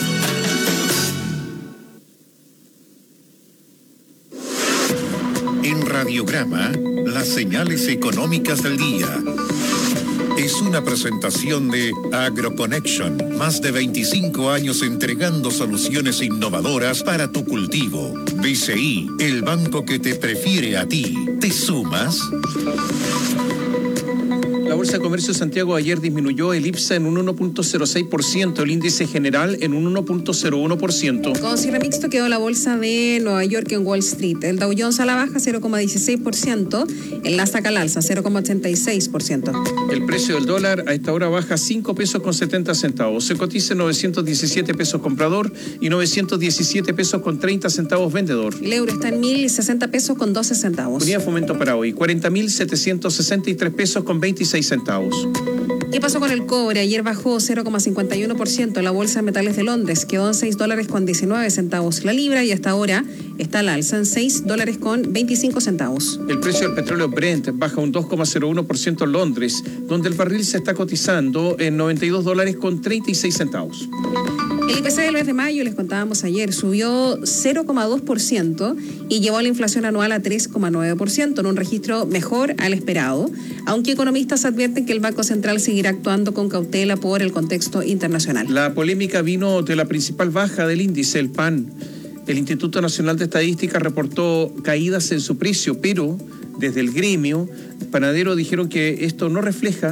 En Radiograma, las señales económicas del día. Es una presentación de AgroConnection, más de 25 años entregando soluciones innovadoras para tu cultivo. BCI, el banco que te prefiere a ti. ¿Te sumas? La Bolsa de Comercio de Santiago ayer disminuyó el IPSA en un 1.06%, el índice general en un 1.01%. Con cierre mixto quedó la bolsa de Nueva York en Wall Street. El Dow Jones a la baja 0,16%, el Nasdaq al alza 0,86%. El precio del dólar a esta hora baja 5 pesos con 70 centavos. Se cotiza en 917 pesos comprador y 917 pesos con 30 centavos vendedor. El euro está en 1.060 pesos con 12 centavos. Unidad de fomento para hoy, 40.763 pesos con 26 centavos. ¿Qué pasó con el cobre? Ayer bajó 0,51%. La bolsa de metales de Londres quedó en $6 con 19 centavos la libra y hasta ahora está al alza en $6 con 25 centavos. El precio del petróleo Brent baja un 2,01% en Londres, donde el barril se está cotizando en $92 con 36 centavos. El IPC del mes de mayo, les contábamos ayer, subió 0,2% y llevó la inflación anual a 3,9%, en un registro mejor al esperado, aunque economistas advierten que el Banco Central seguirá actuando con cautela por el contexto internacional. La polémica vino de la principal baja del índice, el PAN. El Instituto Nacional de Estadística reportó caídas en su precio, pero desde el gremio panadero dijeron que esto no refleja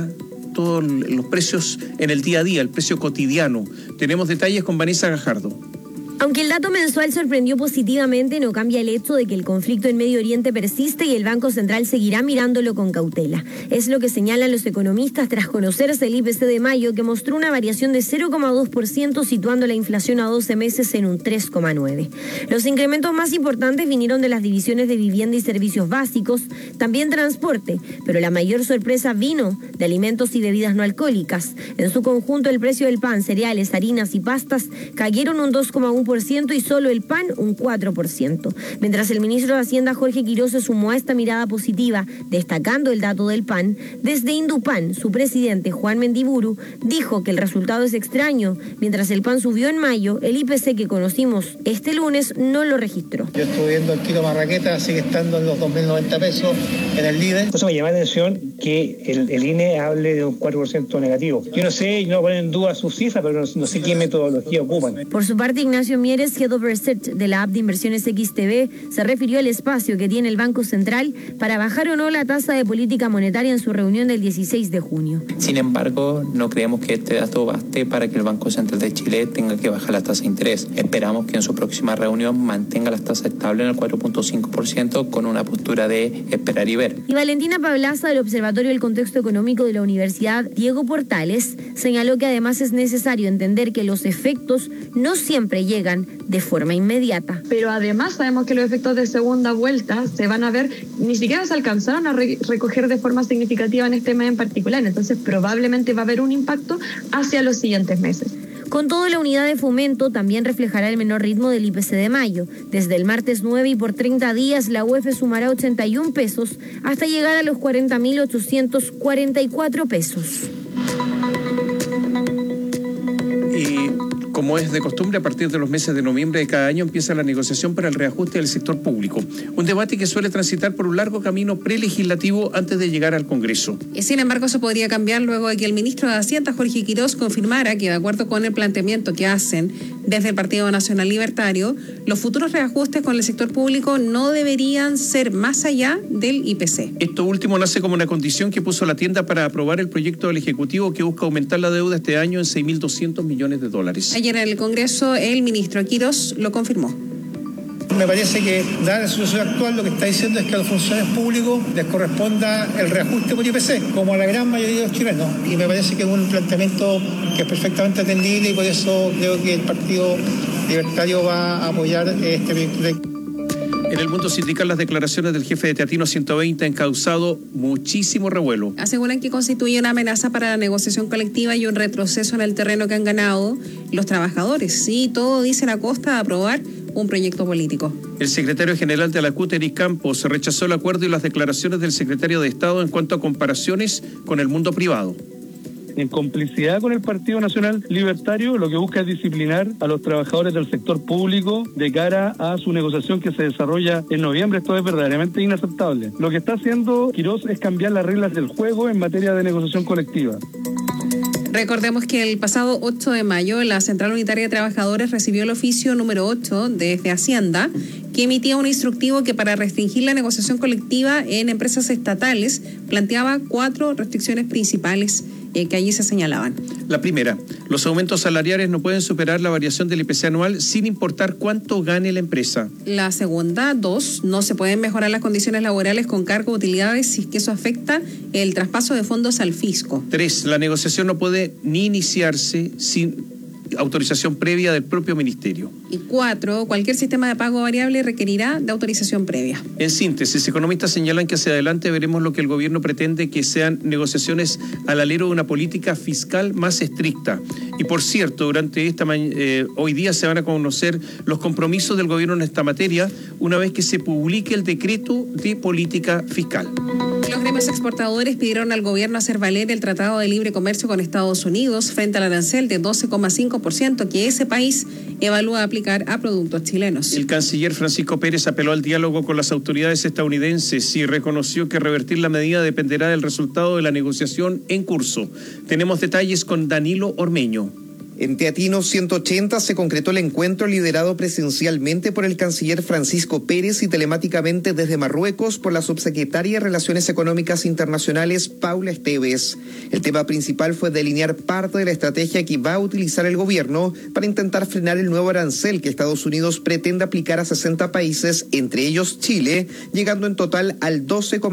todos los precios en el día a día, el precio cotidiano. Tenemos detalles con Vanessa Gajardo. Aunque el dato mensual sorprendió positivamente, no cambia el hecho de que el conflicto en Medio Oriente persiste y el Banco Central seguirá mirándolo con cautela. Es lo que señalan los economistas tras conocerse el IPC de mayo, que mostró una variación de 0,2%, situando la inflación a 12 meses en un 3,9%. Los incrementos más importantes vinieron de las divisiones de vivienda y servicios básicos, también transporte, pero la mayor sorpresa vino de alimentos y bebidas no alcohólicas. En su conjunto, el precio del pan, cereales, harinas y pastas cayeron un 2,1% y solo el pan un 4%. Mientras el ministro de Hacienda Jorge Quirós se sumó a esta mirada positiva, destacando el dato del pan, desde Indupan, su presidente Juan Mendiburu dijo que el resultado es extraño. Mientras el pan subió en mayo, el IPC que conocimos este lunes no lo registró. Yo estuve viendo el kilo marraqueta, sigue estando en los 2.090 pesos en el líder. Eso me llama la atención que el INE hable de un 4% negativo. Yo no sé, no ponen en duda sus cifras, pero no sé qué metodología ocupan. Por su parte, Ignacio Mieres, Head of Research de la app de inversiones XTB, se refirió al espacio que tiene el Banco Central para bajar o no la tasa de política monetaria en su reunión del 16 de junio. Sin embargo, no creemos que este dato baste para que el Banco Central de Chile tenga que bajar la tasa de interés. Esperamos que en su próxima reunión mantenga las tasas estables en el 4.5% con una postura de esperar y ver. Y Valentina Pablaza, del Observatorio del Contexto Económico de la Universidad Diego Portales, señaló que además es necesario entender que los efectos no siempre llegan de forma inmediata. Pero además sabemos que los efectos de segunda vuelta se van a ver, ni siquiera se alcanzaron a recoger de forma significativa en este mes en particular, entonces probablemente va a haber un impacto hacia los siguientes meses. Con todo, la unidad de fomento también reflejará el menor ritmo del IPC de mayo. Desde el martes 9 y por 30 días, la UEF sumará 81 pesos hasta llegar a los 40.844 pesos. Y como es de costumbre, a partir de los meses de noviembre de cada año empieza la negociación para el reajuste del sector público. Un debate que suele transitar por un largo camino prelegislativo antes de llegar al Congreso. Sin embargo, eso podría cambiar luego de que el ministro de Hacienda, Jorge Quirós, confirmara que, de acuerdo con el planteamiento que hacen desde el Partido Nacional Libertario, los futuros reajustes con el sector público no deberían ser más allá del IPC. Esto último nace como una condición que puso la tienda para aprobar el proyecto del Ejecutivo que busca aumentar la deuda este año en $6.200 millones. Ayer en el Congreso, el ministro Quirós lo confirmó. Me parece que, dada la situación actual, lo que está diciendo es que a los funcionarios públicos les corresponda el reajuste por IPC, como a la gran mayoría de los chilenos. Y me parece que es un planteamiento que es perfectamente atendible y por eso creo que el Partido Libertario va a apoyar este proyecto. En el mundo sindical, las declaraciones del jefe de Teatino 120 han causado muchísimo revuelo. Aseguran que constituye una amenaza para la negociación colectiva y un retroceso en el terreno que han ganado los trabajadores. Sí, todo dicen a costa de aprobar un proyecto político. El secretario general de la CUT, Eric Campos, rechazó el acuerdo y las declaraciones del secretario de Estado en cuanto a comparaciones con el mundo privado. En complicidad con el Partido Nacional Libertario, lo que busca es disciplinar a los trabajadores del sector público de cara a su negociación que se desarrolla en noviembre. Esto es verdaderamente inaceptable. Lo que está haciendo Quirós es cambiar las reglas del juego en materia de negociación colectiva. Recordemos que el pasado 8 de mayo la Central Unitaria de Trabajadores recibió el oficio número 8 desde Hacienda, que emitía un instructivo que para restringir la negociación colectiva en empresas estatales planteaba 4 restricciones principales que allí se señalaban. La primera, los aumentos salariales no pueden superar la variación del IPC anual sin importar cuánto gane la empresa. La segunda, 2, no se pueden mejorar las condiciones laborales con cargo de utilidades si es que eso afecta el traspaso de fondos al fisco. 3, la negociación no puede ni iniciarse sin autorización previa del propio ministerio. Y 4, cualquier sistema de pago variable requerirá de autorización previa. En síntesis, economistas señalan que hacia adelante veremos lo que el gobierno pretende que sean negociaciones al alero de una política fiscal más estricta. Y por cierto, durante hoy día se van a conocer los compromisos del gobierno en esta materia una vez que se publique el decreto de política fiscal. Los gremios exportadores pidieron al gobierno hacer valer el Tratado de Libre Comercio con Estados Unidos frente al arancel de 12,5% que ese país evalúa aplicar a productos chilenos. El canciller Francisco Pérez apeló al diálogo con las autoridades estadounidenses y reconoció que revertir la medida dependerá del resultado de la negociación en curso. Tenemos detalles con Danilo Ormeño. En Teatinos 180 se concretó el encuentro liderado presencialmente por el canciller Francisco Pérez y telemáticamente desde Marruecos por la subsecretaria de Relaciones Económicas Internacionales Paula Esteves. El tema principal fue delinear parte de la estrategia que va a utilizar el gobierno para intentar frenar el nuevo arancel que Estados Unidos pretende aplicar a 60 países, entre ellos Chile, llegando en total al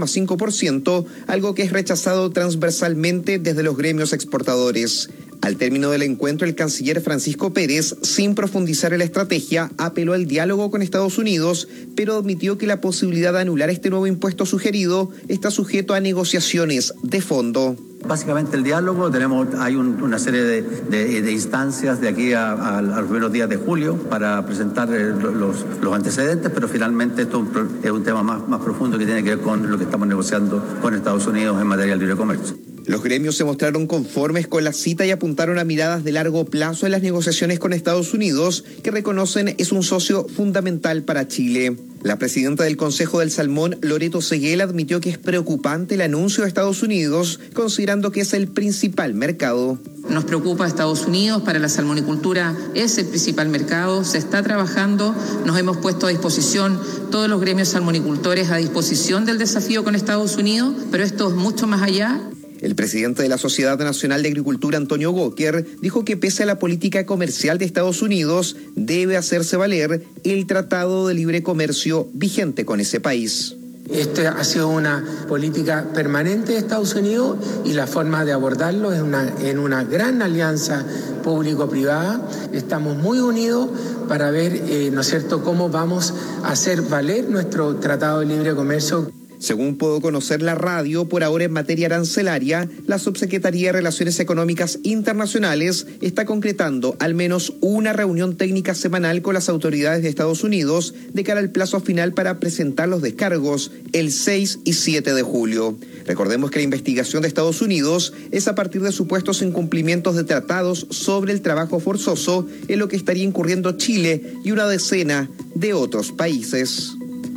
12,5%, algo que es rechazado transversalmente desde los gremios exportadores. Al término del encuentro, el canciller Francisco Pérez, sin profundizar en la estrategia, apeló al diálogo con Estados Unidos, pero admitió que la posibilidad de anular este nuevo impuesto sugerido está sujeto a negociaciones de fondo. Básicamente el diálogo, hay una serie de instancias de aquí a los primeros días de julio para presentar los antecedentes, pero finalmente esto es un tema más profundo que tiene que ver con lo que estamos negociando con Estados Unidos en materia de libre comercio. Los gremios se mostraron conformes con la cita y apuntaron a miradas de largo plazo en las negociaciones con Estados Unidos, que reconocen es un socio fundamental para Chile. La presidenta del Consejo del Salmón, Loreto Seguel, admitió que es preocupante el anuncio de Estados Unidos, considerando que es el principal mercado. Nos preocupa Estados Unidos, para la salmonicultura es el principal mercado, se está trabajando, nos hemos puesto a disposición, todos los gremios salmonicultores a disposición del desafío con Estados Unidos, pero esto es mucho más allá. El presidente de la Sociedad Nacional de Agricultura, Antonio Goker, dijo que pese a la política comercial de Estados Unidos, debe hacerse valer el Tratado de Libre Comercio vigente con ese país. Esta ha sido una política permanente de Estados Unidos y la forma de abordarlo es en una gran alianza público-privada. Estamos muy unidos para ver, ¿no es cierto?, cómo vamos a hacer valer nuestro Tratado de Libre Comercio. Según pudo conocer la radio, por ahora en materia arancelaria, la Subsecretaría de Relaciones Económicas Internacionales está concretando al menos una reunión técnica semanal con las autoridades de Estados Unidos de cara al plazo final para presentar los descargos el 6 y 7 de julio. Recordemos que la investigación de Estados Unidos es a partir de supuestos incumplimientos de tratados sobre el trabajo forzoso, en lo que estaría incurriendo Chile y una decena de otros países.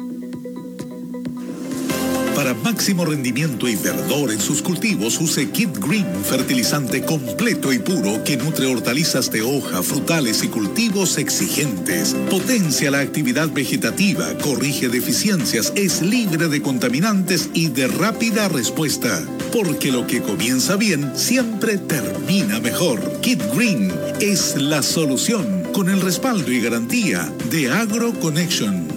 Para máximo rendimiento y verdor en sus cultivos, use Kid Green, fertilizante completo y puro que nutre hortalizas de hoja, frutales y cultivos exigentes. Potencia la actividad vegetativa, corrige deficiencias, es libre de contaminantes y de rápida respuesta. Porque lo que comienza bien siempre termina mejor. Kid Green es la solución, con el respaldo y garantía de AgroConnection.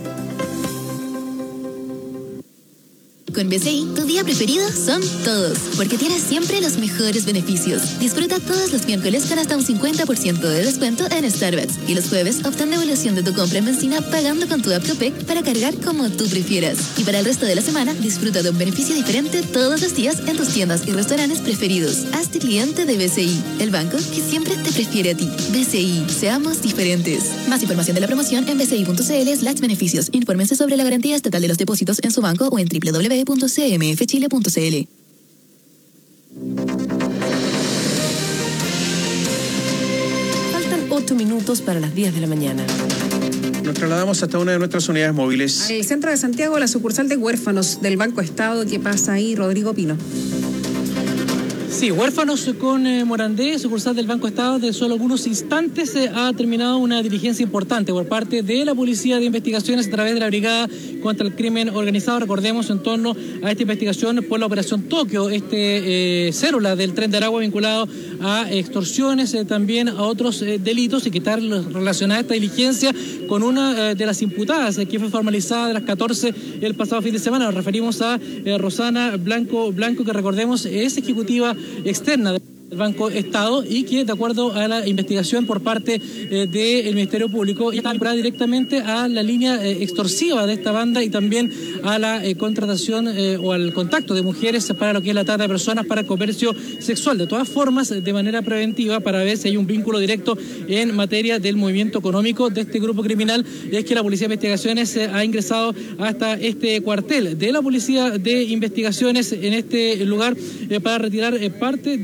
Con BCI, tu día preferido son todos, porque tienes siempre los mejores beneficios. Disfruta todos los miércoles con hasta un 50% de descuento en Starbucks. Y los jueves, obtén devolución de tu compra en benzina pagando con tu app Copec para cargar como tú prefieras. Y para el resto de la semana, disfruta de un beneficio diferente todos los días en tus tiendas y restaurantes preferidos. Hazte cliente de BCI, el banco que siempre te prefiere a ti. BCI, seamos diferentes. Más información de la promoción en bci.cl/beneficios. Infórmense sobre la garantía estatal de los depósitos en su banco o en www.cmfchile.cl. Faltan 8 minutos para las 10 de la mañana. Nos trasladamos hasta una de nuestras unidades móviles. Al centro de Santiago, la sucursal de huérfanos del Banco Estado. ¿Qué pasa ahí, Rodrigo Pino? Sí, huérfanos con Morandé, sucursal del Banco Estado, de solo algunos instantes ha terminado una diligencia importante por parte de la Policía de Investigaciones a través de la Brigada contra el Crimen Organizado. Recordemos, en torno a esta investigación por la Operación Tokio, célula del Tren de Aragua vinculado a extorsiones, también a otros delitos, y que está relacionada esta diligencia con una de las imputadas que fue formalizada de las 14 el pasado fin de semana. Nos referimos a Rosana Blanco, que recordemos es ejecutiva externa del Banco Estado y que, de acuerdo a la investigación por parte del Ministerio Público, está vinculada directamente a la línea extorsiva de esta banda y también a la contratación o al contacto de mujeres para lo que es la trata de personas para el comercio sexual. De todas formas, de manera preventiva, para ver si hay un vínculo directo en materia del movimiento económico de este grupo criminal, es que la Policía de Investigaciones ha ingresado hasta este cuartel de la Policía de Investigaciones en este lugar para retirar parte de los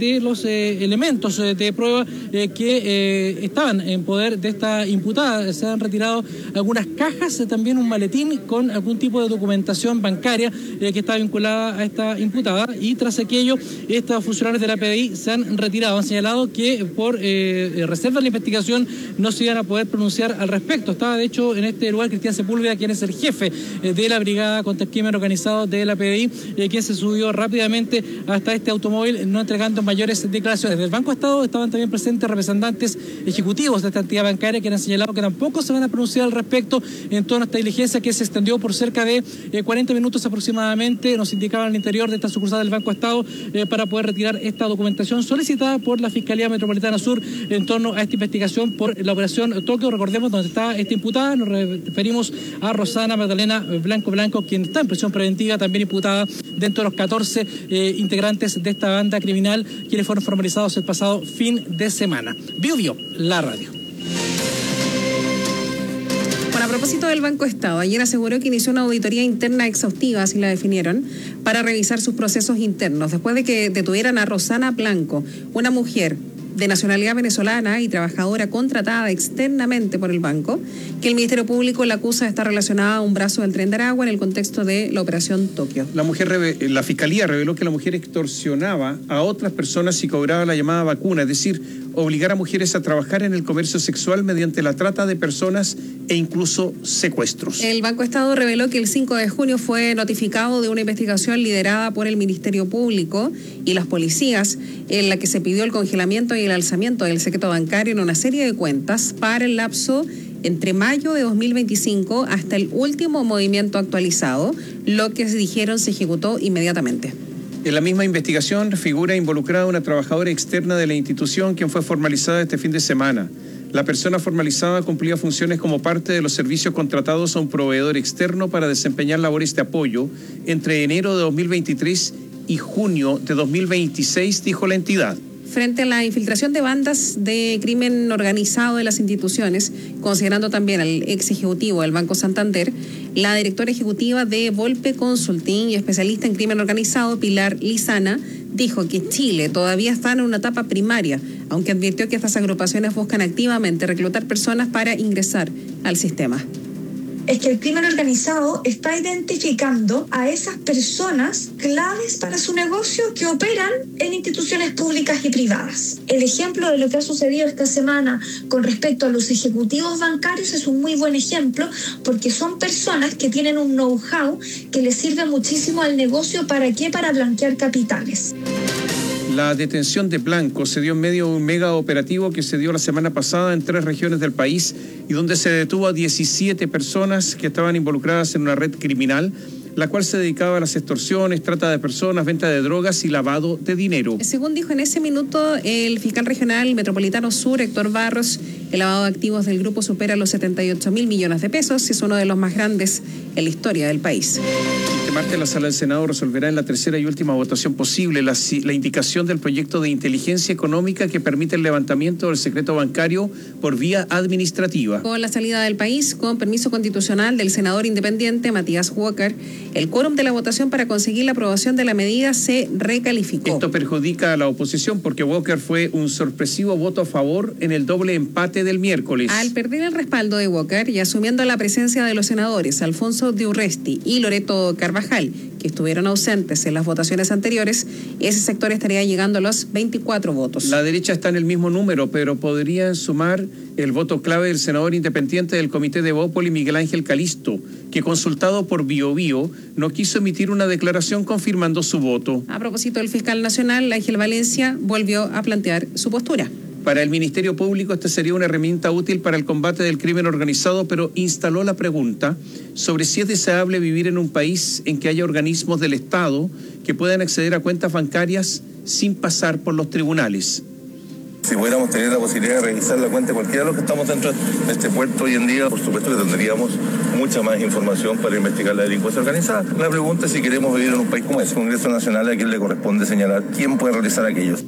elementos de prueba que estaban en poder de esta imputada. Se han retirado algunas cajas, también un maletín con algún tipo de documentación bancaria que está vinculada a esta imputada, y tras aquello estos funcionarios de la PDI se han retirado. Han señalado que por reserva de la investigación no se iban a poder pronunciar al respecto. Estaba de hecho en este lugar Cristian Sepúlveda, quien es el jefe de la Brigada contra el Crimen Organizado de la PDI, quien se subió rápidamente hasta este automóvil, no entregando mayores declaraciones. Del Banco Estado estaban también presentes representantes ejecutivos de esta entidad bancaria, que han señalado que tampoco se van a pronunciar al respecto en toda esta diligencia que se extendió por cerca de 40 minutos aproximadamente, nos indicaban al interior de esta sucursal del Banco Estado, para poder retirar esta documentación solicitada por la Fiscalía Metropolitana Sur en torno a esta investigación por la operación Tokio. Recordemos donde está esta imputada, nos referimos a Rosana Magdalena Blanco, quien está en prisión preventiva, también imputada dentro de los 14 integrantes de esta banda criminal, quienes fueron formalizados el pasado fin de semana. Bio, la radio. Bueno, a propósito del Banco Estado, ayer aseguró que inició una auditoría interna exhaustiva, así la definieron, para revisar sus procesos internos, después de que detuvieran a Rosana Blanco, una mujer de nacionalidad venezolana y trabajadora contratada externamente por el banco, que el Ministerio Público la acusa de estar relacionada a un brazo del Tren de Aragua en el contexto de la operación Tokio. La Fiscalía reveló que la mujer extorsionaba a otras personas y cobraba la llamada vacuna, es decir, obligar a mujeres a trabajar en el comercio sexual mediante la trata de personas e incluso secuestros. El Banco Estado reveló que el 5 de junio fue notificado de una investigación liderada por el Ministerio Público y las policías, en la que se pidió el congelamiento y el alzamiento del secreto bancario en una serie de cuentas para el lapso entre mayo de 2025 hasta el último movimiento actualizado, lo que dijeron se ejecutó inmediatamente. En la misma investigación figura involucrada una trabajadora externa de la institución, quien fue formalizada este fin de semana. La persona formalizada cumplía funciones como parte de los servicios contratados a un proveedor externo para desempeñar labores de apoyo entre enero de 2023 y junio de 2026, dijo la entidad. Frente a la infiltración de bandas de crimen organizado de las instituciones, considerando también al ex ejecutivo del Banco Santander, la directora ejecutiva de Volpe Consulting y especialista en crimen organizado, Pilar Lizana, dijo que Chile todavía está en una etapa primaria, aunque advirtió que estas agrupaciones buscan activamente reclutar personas para ingresar al sistema. Es que el crimen organizado está identificando a esas personas claves para su negocio que operan en instituciones públicas y privadas. El ejemplo de lo que ha sucedido esta semana con respecto a los ejecutivos bancarios es un muy buen ejemplo, porque son personas que tienen un know-how que les sirve muchísimo al negocio. ¿Para qué? Para blanquear capitales. La detención de Blanco se dio en medio de un mega operativo que se dio la semana pasada en 3 regiones del país y donde se detuvo a 17 personas que estaban involucradas en una red criminal, la cual se dedicaba a las extorsiones, trata de personas, venta de drogas y lavado de dinero. Según dijo en ese minuto el fiscal regional metropolitano sur, Héctor Barros, el lavado de activos del grupo supera los 78.000 millones de pesos y es uno de los más grandes en la historia del país. Este martes la Sala del Senado resolverá en la tercera y última votación posible la indicación del proyecto de inteligencia económica que permite el levantamiento del secreto bancario por vía administrativa. Con la salida del país, con permiso constitucional del senador independiente Matías Walker, el quórum de la votación para conseguir la aprobación de la medida se recalificó. Esto perjudica a la oposición porque Walker fue un sorpresivo voto a favor en el doble empate del miércoles. Al perder el respaldo de Walker y asumiendo la presencia de los senadores Alfonso de Urresti y Loreto Carvajal, que estuvieron ausentes en las votaciones anteriores, ese sector estaría llegando a los 24 votos. La derecha está en el mismo número, pero podrían sumar el voto clave del senador independiente del Comité de Bópoli, Miguel Ángel Calisto, que consultado por Biobío no quiso emitir una declaración confirmando su voto. A propósito, el fiscal nacional, Ángel Valencia, volvió a plantear su postura. Para el Ministerio Público esta sería una herramienta útil para el combate del crimen organizado, pero instaló la pregunta sobre si es deseable vivir en un país en que haya organismos del Estado que puedan acceder a cuentas bancarias sin pasar por los tribunales. Si pudiéramos tener la posibilidad de revisar la cuenta de cualquiera de los que estamos dentro de este puerto hoy en día, por supuesto que tendríamos mucha más información para investigar la delincuencia organizada. La pregunta es si queremos vivir en un país como ese Congreso Nacional, a quien le corresponde señalar quién puede realizar aquellos.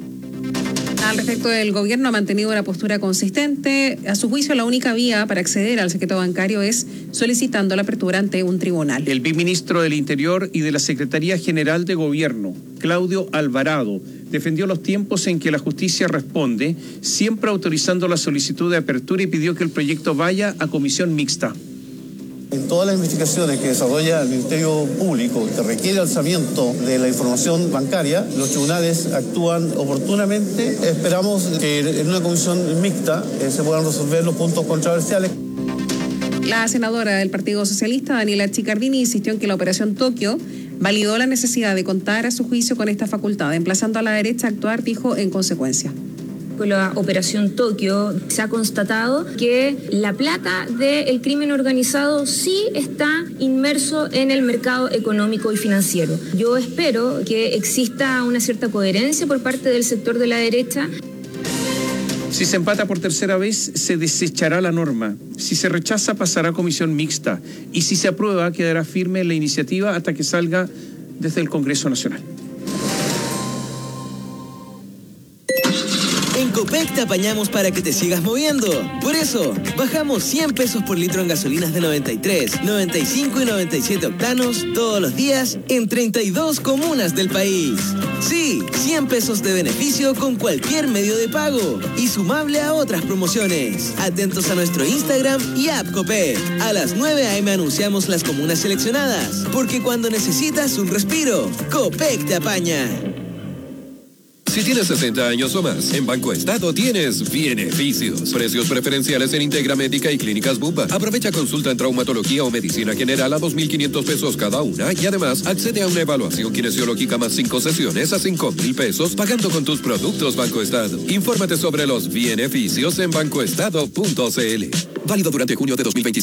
Al respecto, el gobierno ha mantenido una postura consistente. A su juicio, la única vía para acceder al secreto bancario es solicitando la apertura ante un tribunal. El viceministro del Interior y de la Secretaría General de Gobierno, Claudio Alvarado, defendió los tiempos en que la justicia responde, siempre autorizando la solicitud de apertura, y pidió que el proyecto vaya a comisión mixta. En todas las investigaciones que desarrolla el Ministerio Público que requiere alzamiento de la información bancaria, los tribunales actúan oportunamente. Esperamos que en una comisión mixta se puedan resolver los puntos controversiales. La senadora del Partido Socialista, Daniela Chiccardini, insistió en que la Operación Tokio validó la necesidad de contar a su juicio con esta facultad, emplazando a la derecha a actuar, dijo, en consecuencia. Con la Operación Tokio se ha constatado que la plata del crimen organizado sí está inmerso en el mercado económico y financiero. Yo espero que exista una cierta coherencia por parte del sector de la derecha. Si se empata por tercera vez, se desechará la norma. Si se rechaza, pasará a comisión mixta. Y si se aprueba, quedará firme la iniciativa hasta que salga desde el Congreso Nacional. En Copec te apañamos para que te sigas moviendo. Por eso, bajamos 100 pesos por litro en gasolinas de 93, 95 y 97 octanos todos los días en 32 comunas del país. Sí, 100 pesos de beneficio con cualquier medio de pago y sumable a otras promociones. Atentos a nuestro Instagram y app Copec. A las 9 a.m. anunciamos las comunas seleccionadas, porque cuando necesitas un respiro, Copec te apaña. Si tienes 60 años o más, en Banco Estado tienes beneficios. Precios preferenciales en Integra Médica y Clínicas Bupa. Aprovecha consulta en traumatología o medicina general a 2.500 pesos cada una, y además accede a una evaluación kinesiológica más 5 sesiones a 5.000 pesos pagando con tus productos Banco Estado. Infórmate sobre los beneficios en bancoestado.cl. Válido durante junio de 2025.